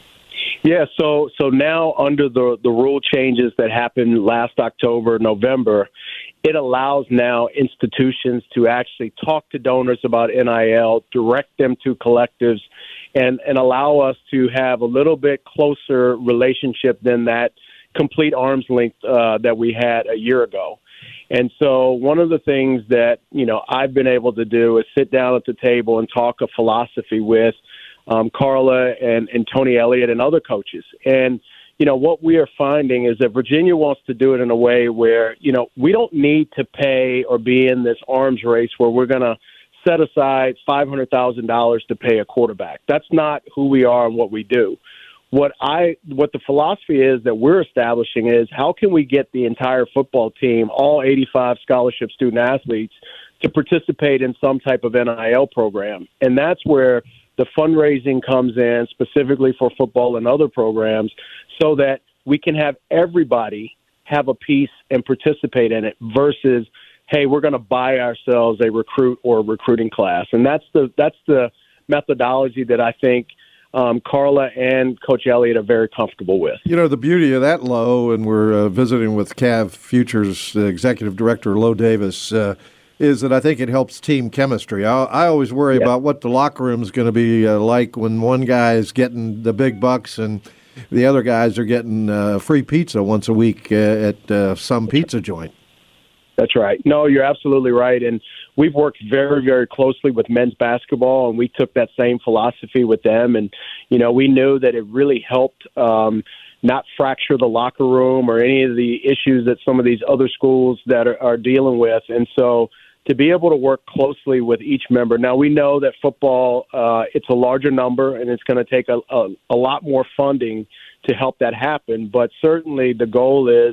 Yeah, so so now under the the rule changes that happened last October, November, it allows now institutions to actually talk to donors about N I L, direct them to collectives, and, and allow us to have a little bit closer relationship than that complete arm's length uh, that we had a year ago. And so one of the things that, you know, I've been able to do is sit down at the table and talk a philosophy with um, Carla and, and Tony Elliott and other coaches. And, you know, what we are finding is that Virginia wants to do it in a way where, you know, we don't need to pay or be in this arms race where we're going to set aside five hundred thousand dollars to pay a quarterback. That's not who we are and what we do. What I, what the philosophy is that we're establishing is how can we get the entire football team, all eighty-five scholarship student athletes, to participate in some type of N I L program. And that's where the fundraising comes in specifically for football and other programs so that we can have everybody have a piece and participate in it versus, hey, we're going to buy ourselves a recruit or a recruiting class. And that's the, that's the methodology that I think Um, Carla and Coach Elliott are very comfortable with. You know, the beauty of that, Lo, and we're uh, visiting with Cav Futures uh, Executive Director Lo Davis, uh, is that I think it helps team chemistry. I, I always worry Yeah. about what the locker room is going to be uh, like when one guy is getting the big bucks and the other guys are getting uh, free pizza once a week uh, at uh, some pizza joint. That's right. No, you're absolutely right. And we've worked very, very closely with men's basketball, and we took that same philosophy with them. And, you know, we knew that it really helped um, not fracture the locker room or any of the issues that some of these other schools that are, are dealing with. And so to be able to work closely with each member. Now, we know that football, uh, it's a larger number, and it's going to take a, a, a lot more funding to help that happen. But certainly the goal is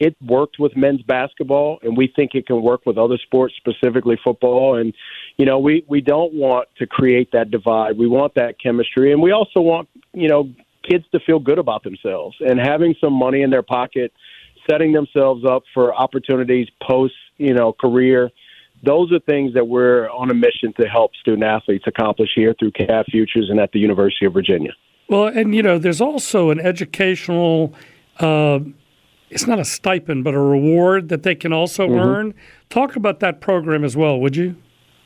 it worked with men's basketball, and we think it can work with other sports, specifically football. And, you know, we, we don't want to create that divide. We want that chemistry. And we also want, you know, kids to feel good about themselves and having some money in their pocket, setting themselves up for opportunities post, you know, career. Those are things that we're on a mission to help student athletes accomplish here through C A V Futures and at the University of Virginia. Well, and, you know, there's also an educational, uh, it's not a stipend, but a reward that they can also mm-hmm. earn. Talk about that program as well, would you?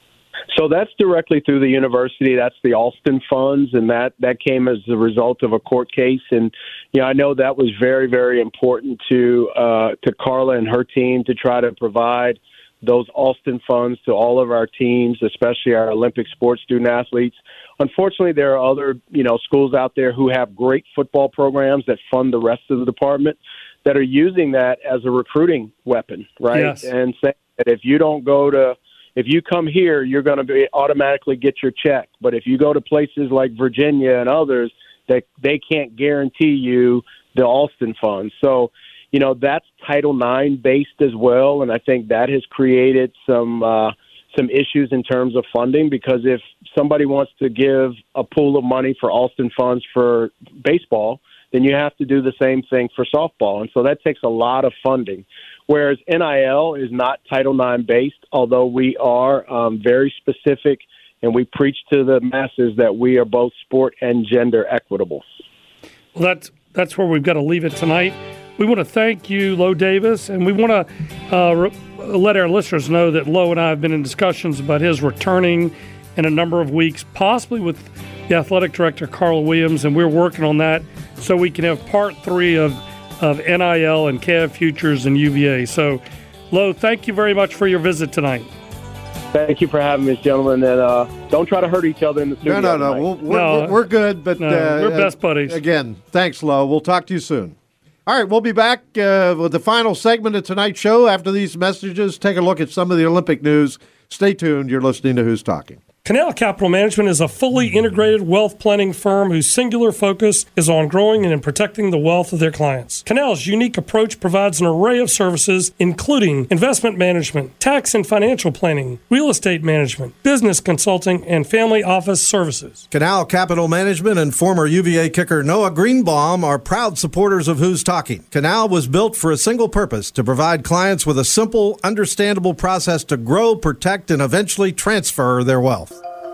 So that's directly through the university. That's the Alston Funds, and that, that came as a result of a court case. And, you know, I know that was very, very important to uh, to Carla and her team to try to provide those Alston funds to all of our teams, especially our Olympic sports student athletes. Unfortunately, there are other, you know, schools out there who have great football programs that fund the rest of the department that are using that as a recruiting weapon, right? Yes. And saying that if you don't go to, if you come here, you're going to be automatically get your check. But if you go to places like Virginia and others, that they can't guarantee you the Alston funds. So, you know, that's Title nine based as well, and I think that has created some uh, some issues in terms of funding, because if somebody wants to give a pool of money for Alston funds for baseball, then you have to do the same thing for softball, and so that takes a lot of funding. Whereas N I L is not Title nine based, although we are um, very specific, and we preach to the masses that we are both sport and gender equitable. Well, that's, that's where we've got to leave it tonight. We want to thank you, Lo Davis, and we want to uh, re- let our listeners know that Lo and I have been in discussions about his returning in a number of weeks, possibly with the athletic director, Carl Williams, and we're working on that so we can have part three of, of N I L and C A V Futures and U V A. So, Lo, thank you very much for your visit tonight. Thank you for having me, gentlemen, and uh, don't try to hurt each other in the studio. No, no, no. We'll, we're, No. we're, we're good, but No, uh, we're best buddies. Again, thanks, Lo. We'll talk to you soon. All right, we'll be back uh, with the final segment of tonight's show after these messages. Take a look at some of the Olympic news. Stay tuned. You're listening to Who's Talking. Canal Capital Management is a fully integrated wealth planning firm whose singular focus is on growing and in protecting the wealth of their clients. Canal's unique approach provides an array of services, including investment management, tax and financial planning, real estate management, business consulting, and family office services. Canal Capital Management and former U V A kicker Noah Greenbaum are proud supporters of Who's Talking. Canal was built for a single purpose: to provide clients with a simple, understandable process to grow, protect, and eventually transfer their wealth.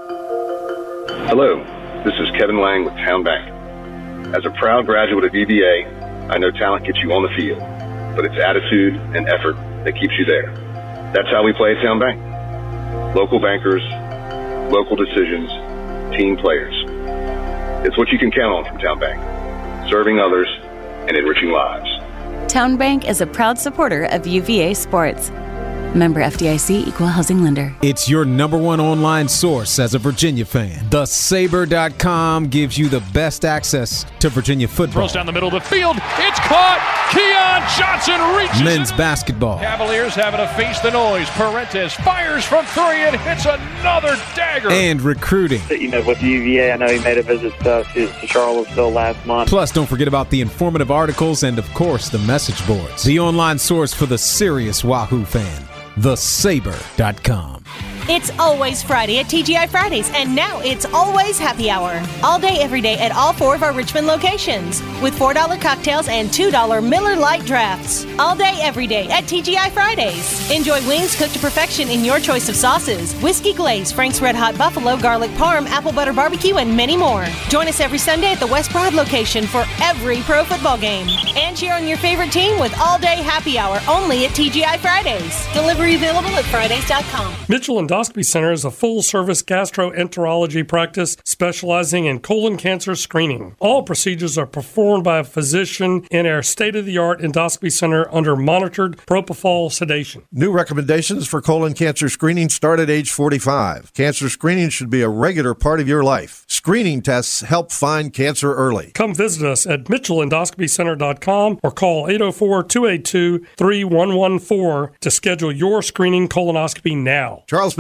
Hello, this is Kevin Lang with Town Bank. As a proud graduate of U V A, I know talent gets you on the field, but it's attitude and effort that keeps you there. That's how we play at Town Bank. Local bankers, local decisions, team players. It's what you can count on from Town Bank, serving others and enriching lives. Town Bank is a proud supporter of U V A sports. Member F D I C, Equal Housing Lender. It's your number one online source as a Virginia fan. The Saber dot com gives you the best access to Virginia football. Throws down the middle of the field. It's caught. Keon Johnson reaches Men's it. basketball. Cavaliers having to face the noise. Parentes fires from three and hits another dagger. And recruiting. You know, with U V A, I know he made a visit uh, to, to Charlottesville last month. Plus, don't forget about the informative articles and, of course, the message boards. The online source for the serious Wahoo fan. the saber dot com. It's always Friday at T G I Fridays, and now it's always happy hour. All day, every day at all four of our Richmond locations with four dollar cocktails and two dollar Miller Lite drafts. All day, every day at T G I Fridays. Enjoy wings cooked to perfection in your choice of sauces, whiskey glaze, Frank's Red Hot Buffalo, garlic parm, apple butter barbecue, and many more. Join us every Sunday at the West Broad location for every pro football game. And cheer on your favorite team with all day happy hour only at T G I Fridays. Delivery available at Fridays dot com. Mitchell Endoscopy Center is a full-service gastroenterology practice specializing in colon cancer screening. All procedures are performed by a physician in our state-of-the-art endoscopy center under monitored propofol sedation. New recommendations for colon cancer screening start at age forty-five. Cancer screening should be a regular part of your life. Screening tests help find cancer early. Come visit us at mitchell endoscopy center dot com or call eight oh four, two eight two, three one one four to schedule your screening colonoscopy now. Charles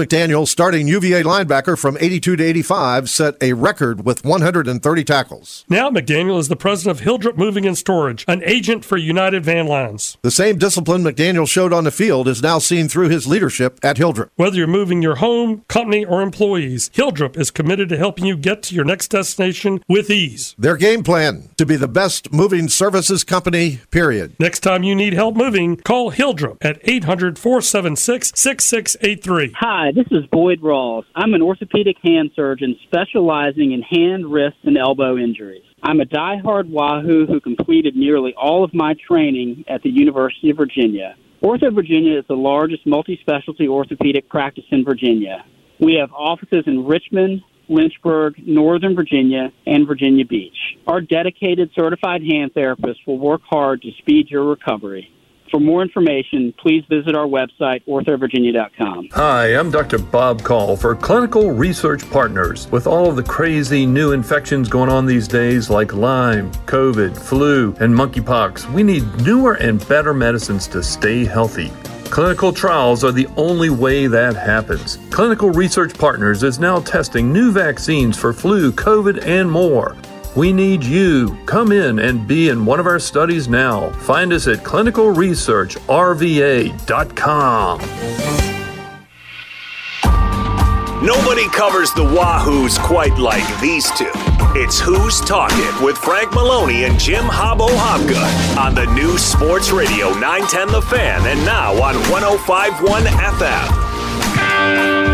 McDaniel, starting U V A linebacker from eighty-two to eighty-five, set a record with one hundred thirty tackles. Now McDaniel is the president of Hildrep Moving and Storage, an agent for United Van Lines. The same discipline McDaniel showed on the field is now seen through his leadership at Hildrep. Whether you're moving your home, company, or employees, Hildrep is committed to helping you get to your next destination with ease. Their game plan, to be the best moving services company, period. Next time you need help moving, call Hildrep at eight hundred, four seven six, six six eight three. Hi, this is Boyd Rawls. I'm an orthopedic hand surgeon specializing in hand, wrist, and elbow injuries. I'm a diehard Wahoo who completed nearly all of my training at the University of Virginia. Ortho Virginia is the largest multi-specialty orthopedic practice in Virginia. We have offices in Richmond, Lynchburg, Northern Virginia, and Virginia Beach. Our dedicated certified hand therapists will work hard to speed your recovery. For more information, please visit our website, ortho virginia dot com. Hi, I'm Doctor Bob Call for Clinical Research Partners. With all of the crazy new infections going on these days like Lyme, COVID, flu, and monkeypox, we need newer and better medicines to stay healthy. Clinical trials are the only way that happens. Clinical Research Partners is now testing new vaccines for flu, COVID, and more. We need you. Come in and be in one of our studies now. Find us at clinical research r v a dot com. Nobody covers the Wahoos quite like these two. It's Who's Talking with Frank Maloney and Jim Hobbo Hobgood on the new Sports Radio nine ten The Fan and now on one oh five point one F M.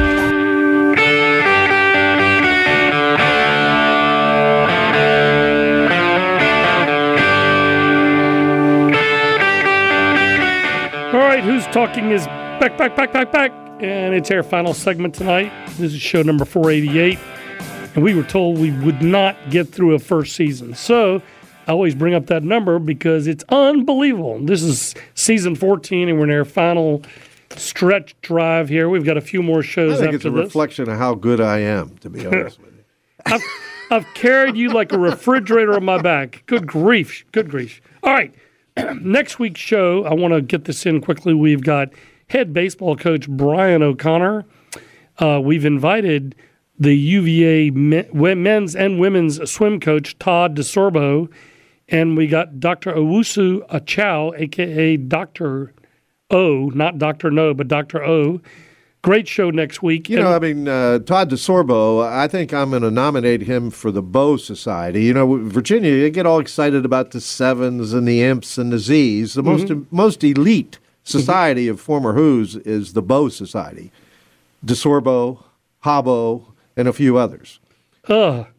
All right, Who's Talking is back, back, back, back, back. And it's our final segment tonight. This is show number four eighty-eight. And we were told we would not get through a first season. So I always bring up that number because it's unbelievable. This is season fourteen, and we're in our final stretch drive here. We've got a few more shows I think after it's a this. reflection of how good I am, to be honest with you. I've, I've carried you like a refrigerator on my back. Good grief. Good grief. All right. Next week's show, I want to get this in quickly. We've got head baseball coach Brian O'Connor. Uh, we've invited the U V A men's and women's swim coach Todd DeSorbo, and we got Doctor Owusu Achow, a k a. Doctor O, not Doctor No, but Doctor O. Great show next week. You know, I mean, uh, Todd DeSorbo, I think I'm going to nominate him for the Bow Society. You know, Virginia, you get all excited about the Sevens and the Imps and the Z's. The most Mhm. most elite society of former Who's is the Bow Society. DeSorbo, Hobbo, and a few others. Ugh.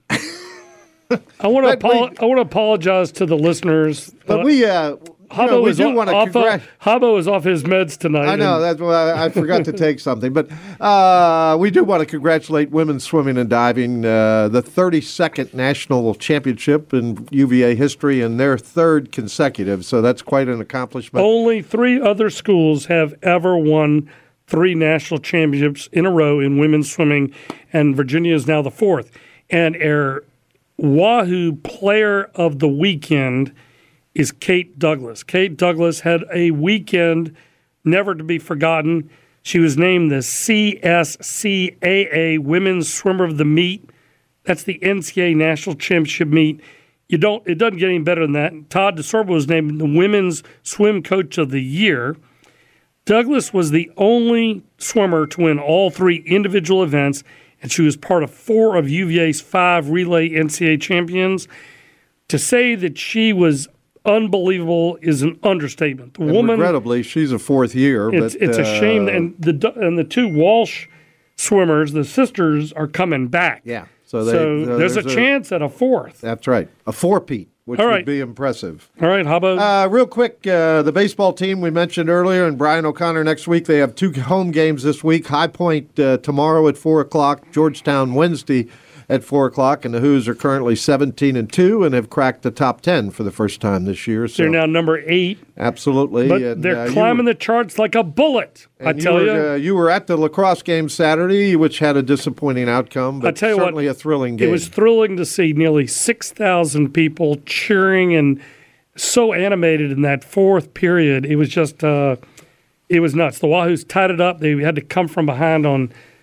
I want to apo- I want to apologize to the listeners. But Uh, we, uh, you know, Hobbo we is do o- want to off, congrat- Hobbo is off his meds tonight. I know, and- that's why I, I forgot to take something. But uh, we do want to congratulate women's swimming and diving, uh, the thirty-second national championship in U V A history and their third consecutive. So that's quite an accomplishment. Only three other schools have ever won three national championships in a row in women's swimming, and Virginia is now the fourth. And our Wahoo Player of the Weekend is Kate Douglas. Kate Douglas had a weekend never to be forgotten. She was named the C S C A A Women's Swimmer of the Meet. That's the N C A A National Championship meet. You don't. It doesn't get any better than that. Todd DeSorbo was named the Women's Swim Coach of the Year. Douglas was the only swimmer to win all three individual events, and she was part of four of U V A's five relay N C A A champions. To say that she was unbelievable is an understatement. The And woman, regrettably, she's a fourth year. it's, but, it's a shame, uh, and the and the two Walsh swimmers, the sisters, are coming back. Yeah, so, So, they, uh, there's, a chance at a fourth. That's right, a four-peat, which All would right. be impressive. All right, how about Uh, real quick, uh, the baseball team we mentioned earlier and Brian O'Connor next week. They have two home games this week. High Point uh, tomorrow at four o'clock, Georgetown Wednesday at four o'clock, and the Who's are currently seventeen and two and have cracked the top ten for the first time this year. So they're now number eight, absolutely. but and, they're uh, you climbing were- the charts like a bullet. I and tell you. you. Were, uh, you were at the lacrosse game Saturday, which had a disappointing outcome, but I tell you certainly what, a thrilling game. It was thrilling to see nearly six thousand people cheering and so animated in that fourth period. It was just, uh, it was nuts. The Wahoos tied it up. They had to come from behind on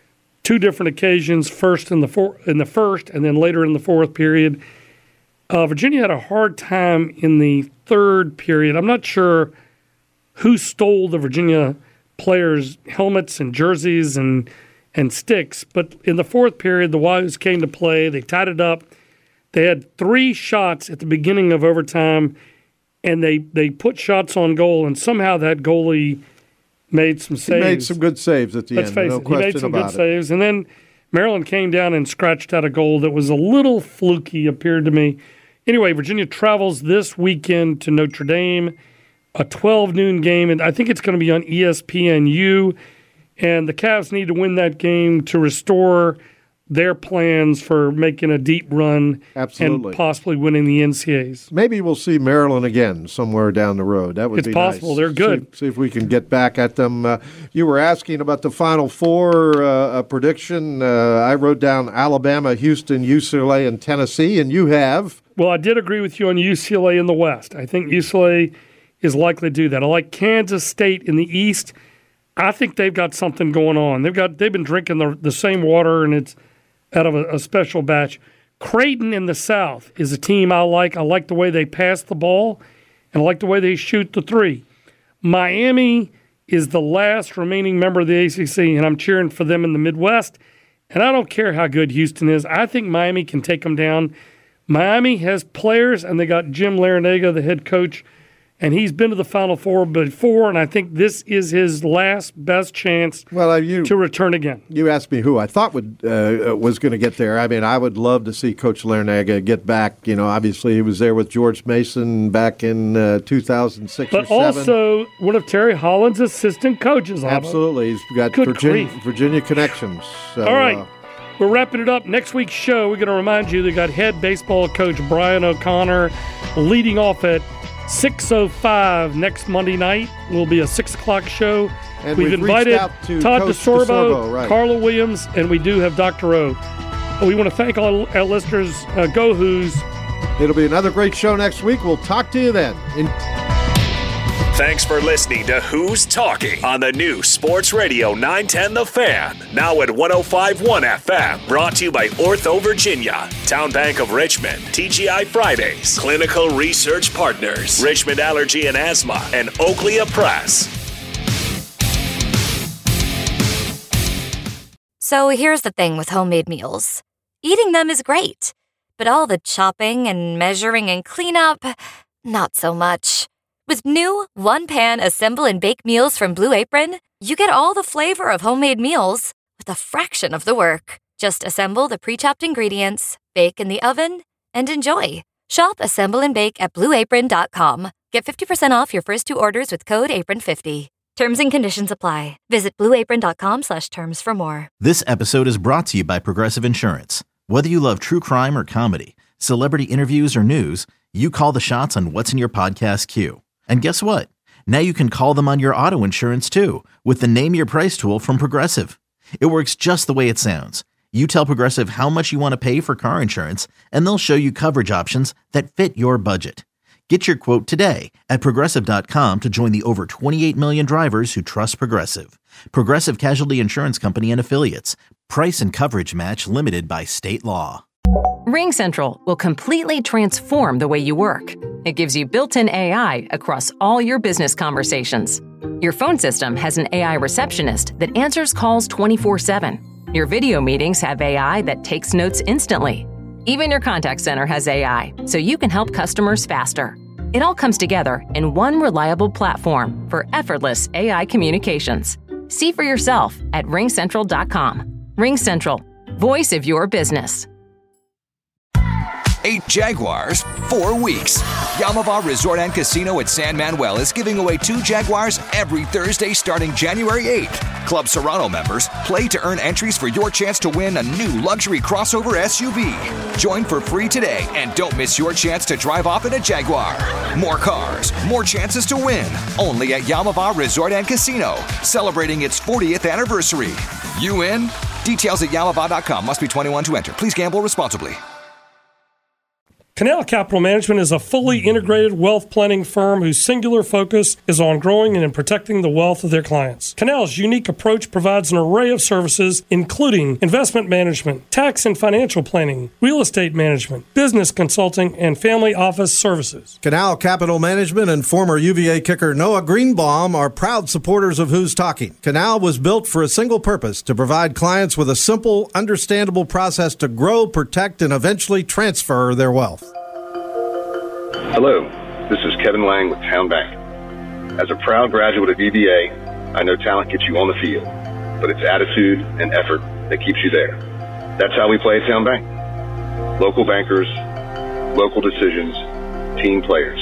two different occasions, first in the four, in the first and then later in the fourth period. Uh, Virginia had a hard time in the third period. I'm not sure who stole the Virginia players' helmets and jerseys and and sticks, but in the fourth period, the Wahoos came to play. They tied it up. They had three shots at the beginning of overtime, and they, they put shots on goal, and somehow that goalie made some saves. He made some good saves at the Let's end. face no it, question he made some about good it. saves. And then Maryland came down and scratched out a goal that was a little fluky, appeared to me. Anyway, Virginia travels this weekend to Notre Dame, a twelve noon game, and I think it's going to be on E S P N U. And the Cavs need to win that game to restore their plans for making a deep run Absolutely. and possibly winning the N C A As. Maybe we'll see Maryland again somewhere down the road. That would It's be possible. nice. They're good. See, see if we can get back at them. Uh, you were asking about the Final Four uh, a prediction. Uh, I wrote down Alabama, Houston, U C L A, and Tennessee, and you have. Well, I did agree with you on U C L A in the West. I think U C L A is likely to do that. I like Kansas State in the East. I think they've got something going on. They've got they've been drinking the the same water, and it's out of a, a special batch. Creighton in the South is a team I like. I like the way they pass the ball, and I like the way they shoot the three. Miami is the last remaining member of the A C C, and I'm cheering for them in the Midwest. And I don't care how good Houston is. I think Miami can take them down. Miami has players, and they got Jim Larinaga, the head coach, and he's been to the Final Four before, and I think this is his last best chance well, uh, you, to return again. You asked me who I thought would uh, was going to get there. I mean, I would love to see Coach Larinaga get back. You know, obviously he was there with George Mason back in uh, two thousand six but or seven. But also one of Terry Holland's assistant coaches. Absolutely. He's got Good Virginia, grief. Virginia connections. So, All right. Uh, We're wrapping it up. Next week's show, we're going to remind you they got head baseball coach Brian O'Connor leading off at six oh five next Monday night. Will be a six o'clock show. And we've, we've invited reached out to Todd Coach DeSorbo, DeSorbo, right. Carla Williams, and we do have Doctor O. We want to thank all our listeners. Uh, Go Hoos. It'll be another great show next week. We'll talk to you then. In- Thanks for listening to Who's Talking on the new Sports Radio nine ten The Fan. Now at one oh five point one F M. Brought to you by Ortho Virginia, Town Bank of Richmond, T G I Fridays, Clinical Research Partners, Richmond Allergy and Asthma, and Oakley Press. So here's the thing with homemade meals. Eating them is great, but all the chopping and measuring and cleanup, not so much. With new one-pan assemble and bake meals from Blue Apron, you get all the flavor of homemade meals with a fraction of the work. Just assemble the pre-chopped ingredients, bake in the oven, and enjoy. Shop Assemble and Bake at blue apron dot com. Get fifty percent off your first two orders with code apron fifty. Terms and conditions apply. Visit blue apron dot com slash terms for more. This episode is brought to you by Progressive Insurance. Whether you love true crime or comedy, celebrity interviews or news, you call the shots on what's in your podcast queue. And guess what? Now you can call them on your auto insurance too with the Name Your Price tool from Progressive. It works just the way it sounds. You tell Progressive how much you want to pay for car insurance, and they'll show you coverage options that fit your budget. Get your quote today at Progressive dot com to join the over twenty-eight million drivers who trust Progressive. Progressive Casualty Insurance Company and Affiliates. Price and coverage match limited by state law. RingCentral will completely transform the way you work. It gives you built-in A I across all your business conversations. Your phone system has an A I receptionist that answers calls twenty-four seven. Your video meetings have A I that takes notes instantly. Even your contact center has A I, so you can help customers faster. It all comes together in one reliable platform for effortless A I communications. See for yourself at ring central dot com. RingCentral, voice of your business. Eight Jaguars, four weeks. Yamava Resort and Casino at San Manuel is giving away two Jaguars every Thursday starting January eighth. Club Serrano members play to earn entries for your chance to win a new luxury crossover S U V. Join for free today and don't miss your chance to drive off in a Jaguar. More cars, more chances to win. Only at Yamava Resort and Casino, celebrating its fortieth anniversary. You in? Details at yamava dot com. Must be twenty-one to enter. Please gamble responsibly. Canal Capital Management is a fully integrated wealth planning firm whose singular focus is on growing and protecting the wealth of their clients. Canal's unique approach provides an array of services, including investment management, tax and financial planning, real estate management, business consulting, and family office services. Canal Capital Management and former U V A kicker Noah Greenbaum are proud supporters of Who's Talking. Canal was built for a single purpose, to provide clients with a simple, understandable process to grow, protect, and eventually transfer their wealth. Hello, this is Kevin Lang with Town Bank. As a proud graduate of U V A, I know talent gets you on the field, but it's attitude and effort that keeps you there. That's how we play at Town Bank. Local bankers, local decisions, team players.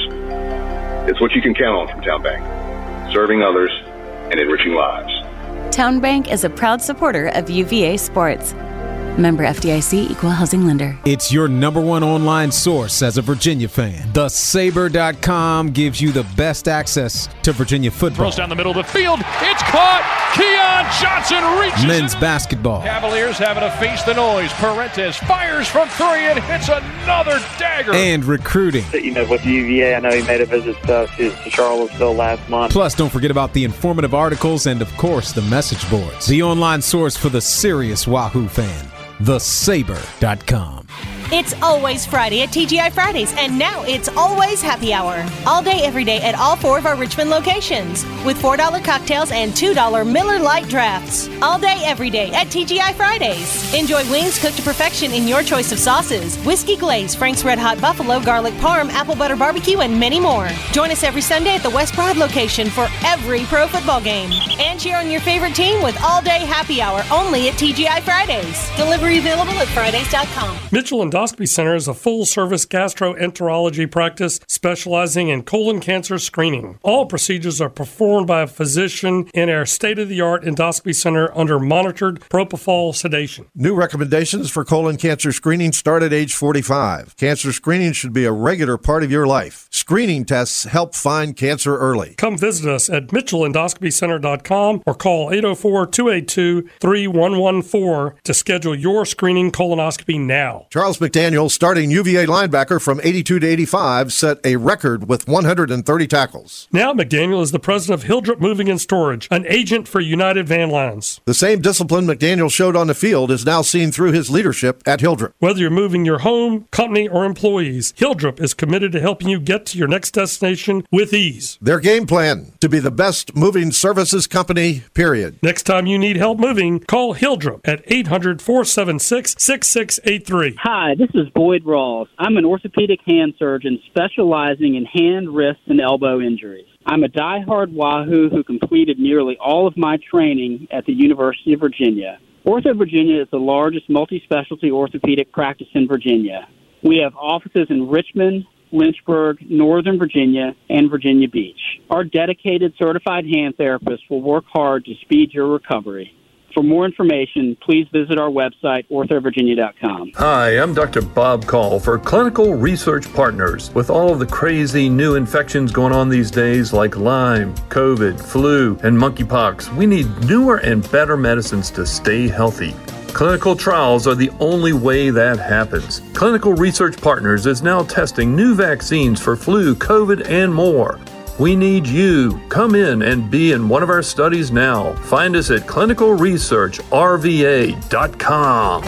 It's what you can count on from Town Bank, serving others and enriching lives. Town Bank is a proud supporter of U V A sports. Member F D I C, Equal Housing Lender. It's your number one online source as a Virginia fan. The Saber dot com gives you the best access to Virginia football. Throws down the middle of the field. It's caught. Keon Johnson reaches Men's it. basketball. Cavaliers having to face the noise. Parentes fires from three and hits another dagger. And recruiting. You know, with U V A, I know he made a visit uh, to, to Charlottesville last month. Plus, don't forget about the informative articles and, of course, the message boards. The online source for the serious Wahoo fan. the saber dot com. It's always Friday at T G I Fridays, and now it's always happy hour. All day, every day at all four of our Richmond locations, with four dollar cocktails and two dollar Miller Lite drafts. All day, every day at T G I Fridays. Enjoy wings cooked to perfection in your choice of sauces, whiskey glaze, Frank's Red Hot Buffalo, garlic parm, apple butter barbecue, and many more. Join us every Sunday at the West Broad location for every pro football game. And cheer on your favorite team with all day happy hour only at T G I Fridays. Delivery available at Fridays dot com. Mitchell Endoscopy Center is a full-service gastroenterology practice specializing in colon cancer screening. All procedures are performed by a physician in our state-of-the-art endoscopy center under monitored propofol sedation. New recommendations for colon cancer screening start at age forty-five. Cancer screening should be a regular part of your life. Screening tests help find cancer early. Come visit us at mitchell endoscopy center dot com or call eight oh four, two eight two, three one one four to schedule your screening colonoscopy now. Charles McDaniel, starting U V A linebacker from eighty-two to eighty-five, set a record with one hundred thirty tackles. Now McDaniel is the president of Hildrep Moving and Storage, an agent for United Van Lines. The same discipline McDaniel showed on the field is now seen through his leadership at Hildrep. Whether you're moving your home, company, or employees, Hildrep is committed to helping you get to your next destination with ease. Their game plan, to be the best moving services company, period. Next time you need help moving, call Hildrep at eight hundred, four seven six, six six eight three. Hi, this is Boyd Rawls. I'm an orthopedic hand surgeon specializing in hand, wrist, and elbow injuries. I'm a diehard Wahoo who completed nearly all of my training at the University of Virginia. Ortho Virginia is the largest multi-specialty orthopedic practice in Virginia. We have offices in Richmond, Lynchburg, Northern Virginia, and Virginia Beach. Our dedicated certified hand therapists will work hard to speed your recovery. For more information, please visit our website, ortho virginia dot com. Hi, I'm Doctor Bob Call for Clinical Research Partners. With all of the crazy new infections going on these days like Lyme, COVID, flu, and monkeypox, we need newer and better medicines to stay healthy. Clinical trials are the only way that happens. Clinical Research Partners is now testing new vaccines for flu, COVID, and more. We need you. Come in and be in one of our studies now. Find us at clinical research r v a dot com.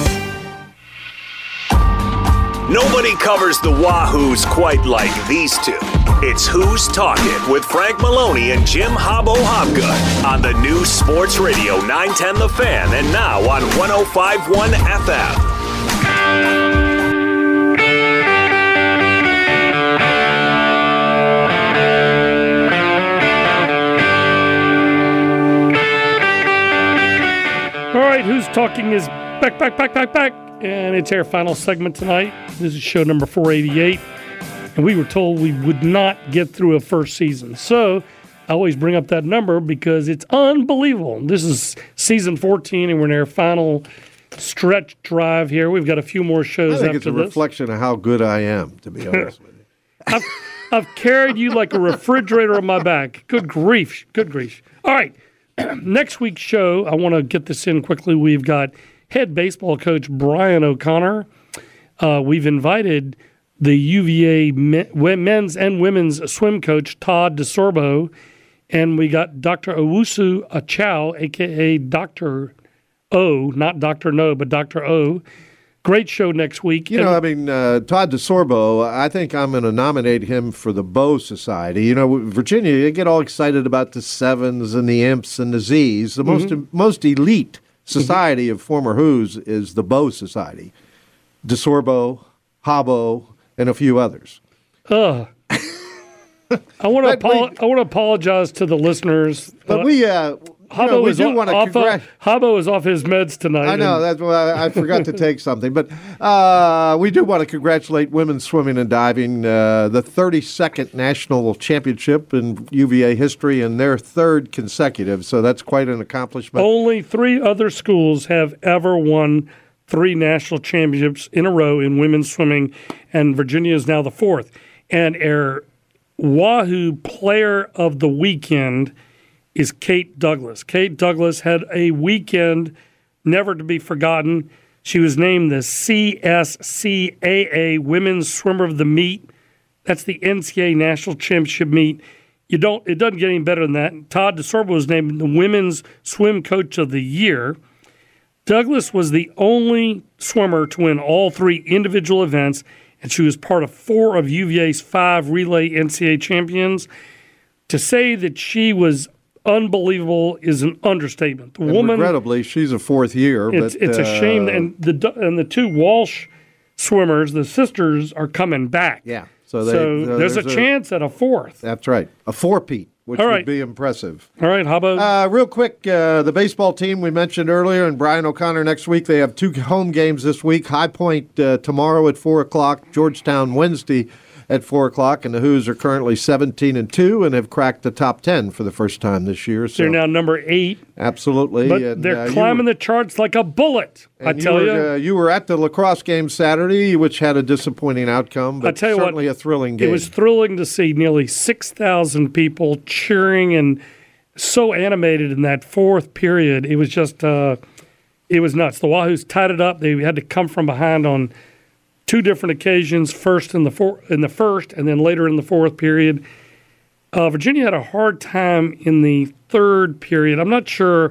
Nobody covers the Wahoos quite like these two. It's Who's Talking with Frank Maloney and Jim Hobbo Hobgood on the new Sports Radio nine ten The Fan and now on one oh five point one F M. All right, Who's Talking is back, back, back, back, back. And it's our final segment tonight. This is show number four eighty-eight. And we were told we would not get through a first season. So I always bring up that number because it's unbelievable. This is season fourteen, and we're in our final stretch drive here. We've got a few more shows I think after it's a this. reflection of how good I am, to be honest with you. I've, I've carried you like a refrigerator on my back. Good grief. Good grief. All right. Next week's show, I want to get this in quickly. We've got head baseball coach Brian O'Connor. Uh, we've invited the U V A men's and women's swim coach, Todd DeSorbo, and we got Doctor Owusu Achow, a k a. Doctor O, not Doctor No, but Doctor O. Great show next week. You know, I mean, uh, Todd DeSorbo, I think I'm going to nominate him for the Bow Society. You know, Virginia, you get all excited about the Sevens and the Imps and the Z's. The most mm-hmm. most elite society mm-hmm. of former Who's is the Bow Society. DeSorbo, Habbo, and a few others. Ugh. I want to apo- I want to apologize to the listeners. But uh, we, uh, Habbo know, we is do off, want to off congrat- of, Habbo is off his meds tonight. I know that's why I, I forgot to take something, but uh, we do want to congratulate women's swimming and diving, uh, the thirty-second national championship in U V A history, and their third consecutive. So that's quite an accomplishment. Only three other schools have ever won three national championships in a row in women's swimming, and Virginia is now the fourth. And our Wahoo Player of the Weekend is Kate Douglas. Kate Douglas had a weekend never to be forgotten. She was named the C S C A A Women's Swimmer of the Meet. That's the N C A A National Championship meet. You don't. It doesn't get any better than that. Todd DeSorbo was named the Women's Swim Coach of the Year. Douglas was the only swimmer to win all three individual events, and she was part of four of U V A's five relay N C A A champions. To say that she was unbelievable is an understatement. The and woman, regrettably, she's a fourth year. It's, but, it's uh, a shame, and the and the two Walsh swimmers, the sisters, are coming back. Yeah, so, they, so uh, there's, there's a, a chance at a fourth. That's right, a four-peat, which All would right. be impressive. All right, how about uh, real quick? Uh, the baseball team we mentioned earlier, and Brian O'Connor next week. They have two home games this week. High Point uh, tomorrow at four o'clock. Georgetown Wednesday at four o'clock, and the Who's are currently seventeen and two and have cracked the top ten for the first time this year. So they're now number eight. Absolutely. But and, they're uh, climbing were, the charts like a bullet, I tell you. you. Were, uh, you were at the lacrosse game Saturday, which had a disappointing outcome, but I tell you certainly what, a thrilling game. It was thrilling to see nearly six thousand people cheering and so animated in that fourth period. It was just, uh, it was nuts. The Wahoos tied it up. They had to come from behind on two different occasions, first in the four, in the first and then later in the fourth period. Uh, Virginia had a hard time in the third period. I'm not sure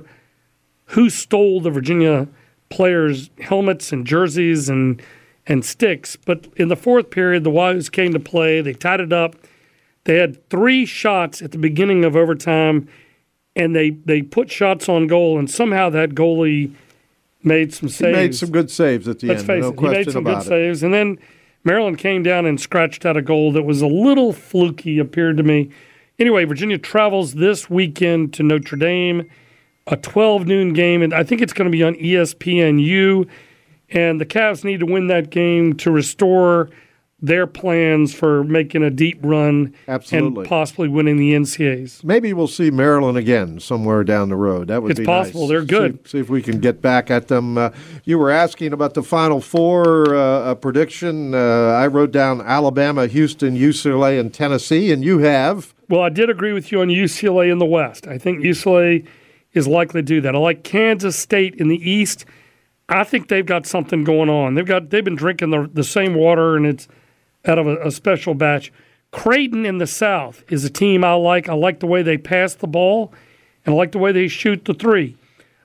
who stole the Virginia players' helmets and jerseys and and sticks, but in the fourth period, the Wahoos came to play. They tied it up. They had three shots at the beginning of overtime, and they, they put shots on goal, and somehow that goalie made some saves. He made some good saves at the Let's end. face no it, he made some good it. saves. And then Maryland came down and scratched out a goal that was a little fluky, appeared to me. Anyway, Virginia travels this weekend to Notre Dame, a twelve noon game, and I think it's going to be on E S P N U. And the Cavs need to win that game to restore their plans for making a deep run Absolutely. and possibly winning the N C A As. Maybe we'll see Maryland again somewhere down the road. That would it's be possible. nice. They're good. See, see if we can get back at them. Uh, you were asking about the Final Four uh, a prediction. Uh, I wrote down Alabama, Houston, U C L A, and Tennessee, and you have. Well, I did agree with you on U C L A in the West. I think U C L A is likely to do that. I like Kansas State in the East. I think they've got something going on. They've got they've been drinking the the same water, and it's out of a, a special batch. Creighton in the South is a team I like. I like the way they pass the ball, and I like the way they shoot the three.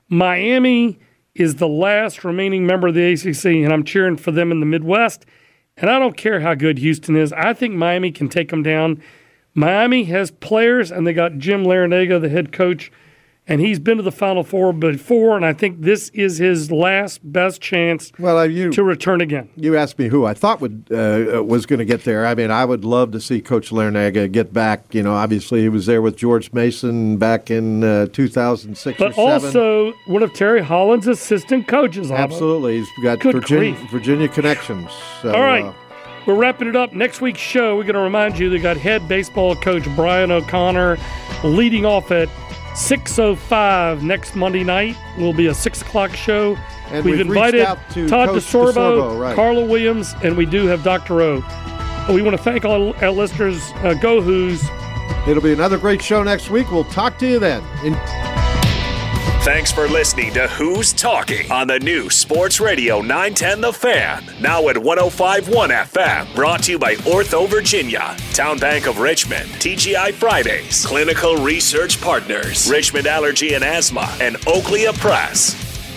Miami is the last remaining member of the A C C, and I'm cheering for them in the Midwest. And I don't care how good Houston is. I think Miami can take them down. Miami has players, and they got Jim Larinaga, the head coach, and he's been to the Final Four before, and I think this is his last best chance well, uh, you, to return again. You asked me who I thought would uh, was going to get there. I mean, I would love to see Coach Larinaga get back. You know, obviously he was there with George Mason back in uh, two thousand six but or seven. But also one of Terry Holland's assistant coaches. Absolutely. He's got Good Virginia, grief. Virginia connections. So, All right. Uh, We're wrapping it up. Next week's show, we're going to remind you they got head baseball coach Brian O'Connor leading off at six oh five next Monday night. Will be a six o'clock show. And we've, we've invited out to Todd Coach DeSorbo, DeSorbo, right. Carla Williams, and we do have Doctor O. We want to thank all our listeners. Uh, Go Who's. It'll be another great show next week. We'll talk to you then. In- Thanks for listening to Who's Talking on the new Sports Radio nine ten The Fan. Now at one oh five point one F M. Brought to you by Ortho Virginia, Town Bank of Richmond, T G I Fridays, Clinical Research Partners, Richmond Allergy and Asthma, and Oakley Press.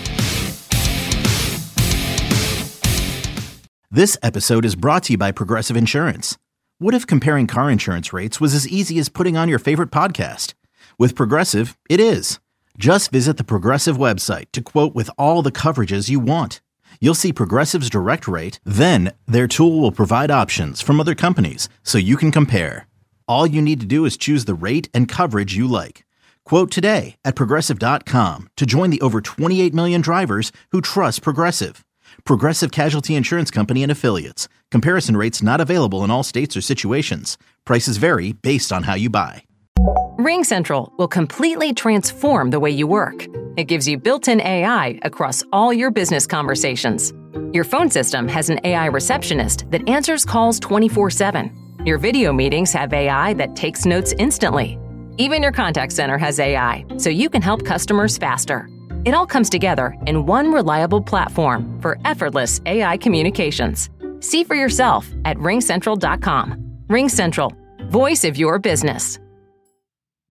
This episode is brought to you by Progressive Insurance. What if comparing car insurance rates was as easy as putting on your favorite podcast? With Progressive, it is. Just visit the Progressive website to quote with all the coverages you want. You'll see Progressive's direct rate, then their tool will provide options from other companies so you can compare. All you need to do is choose the rate and coverage you like. Quote today at Progressive dot com to join the over twenty-eight million drivers who trust Progressive. Progressive Casualty Insurance Company and Affiliates. Comparison rates not available in all states or situations. Prices vary based on how you buy. RingCentral will completely transform the way you work. It gives you built-in A I across all your business conversations. Your phone system has an A I receptionist that answers calls twenty-four seven. Your video meetings have A I that takes notes instantly. Even your contact center has A I, so you can help customers faster. It all comes together in one reliable platform for effortless A I communications. See for yourself at ring central dot com. RingCentral, voice of your business.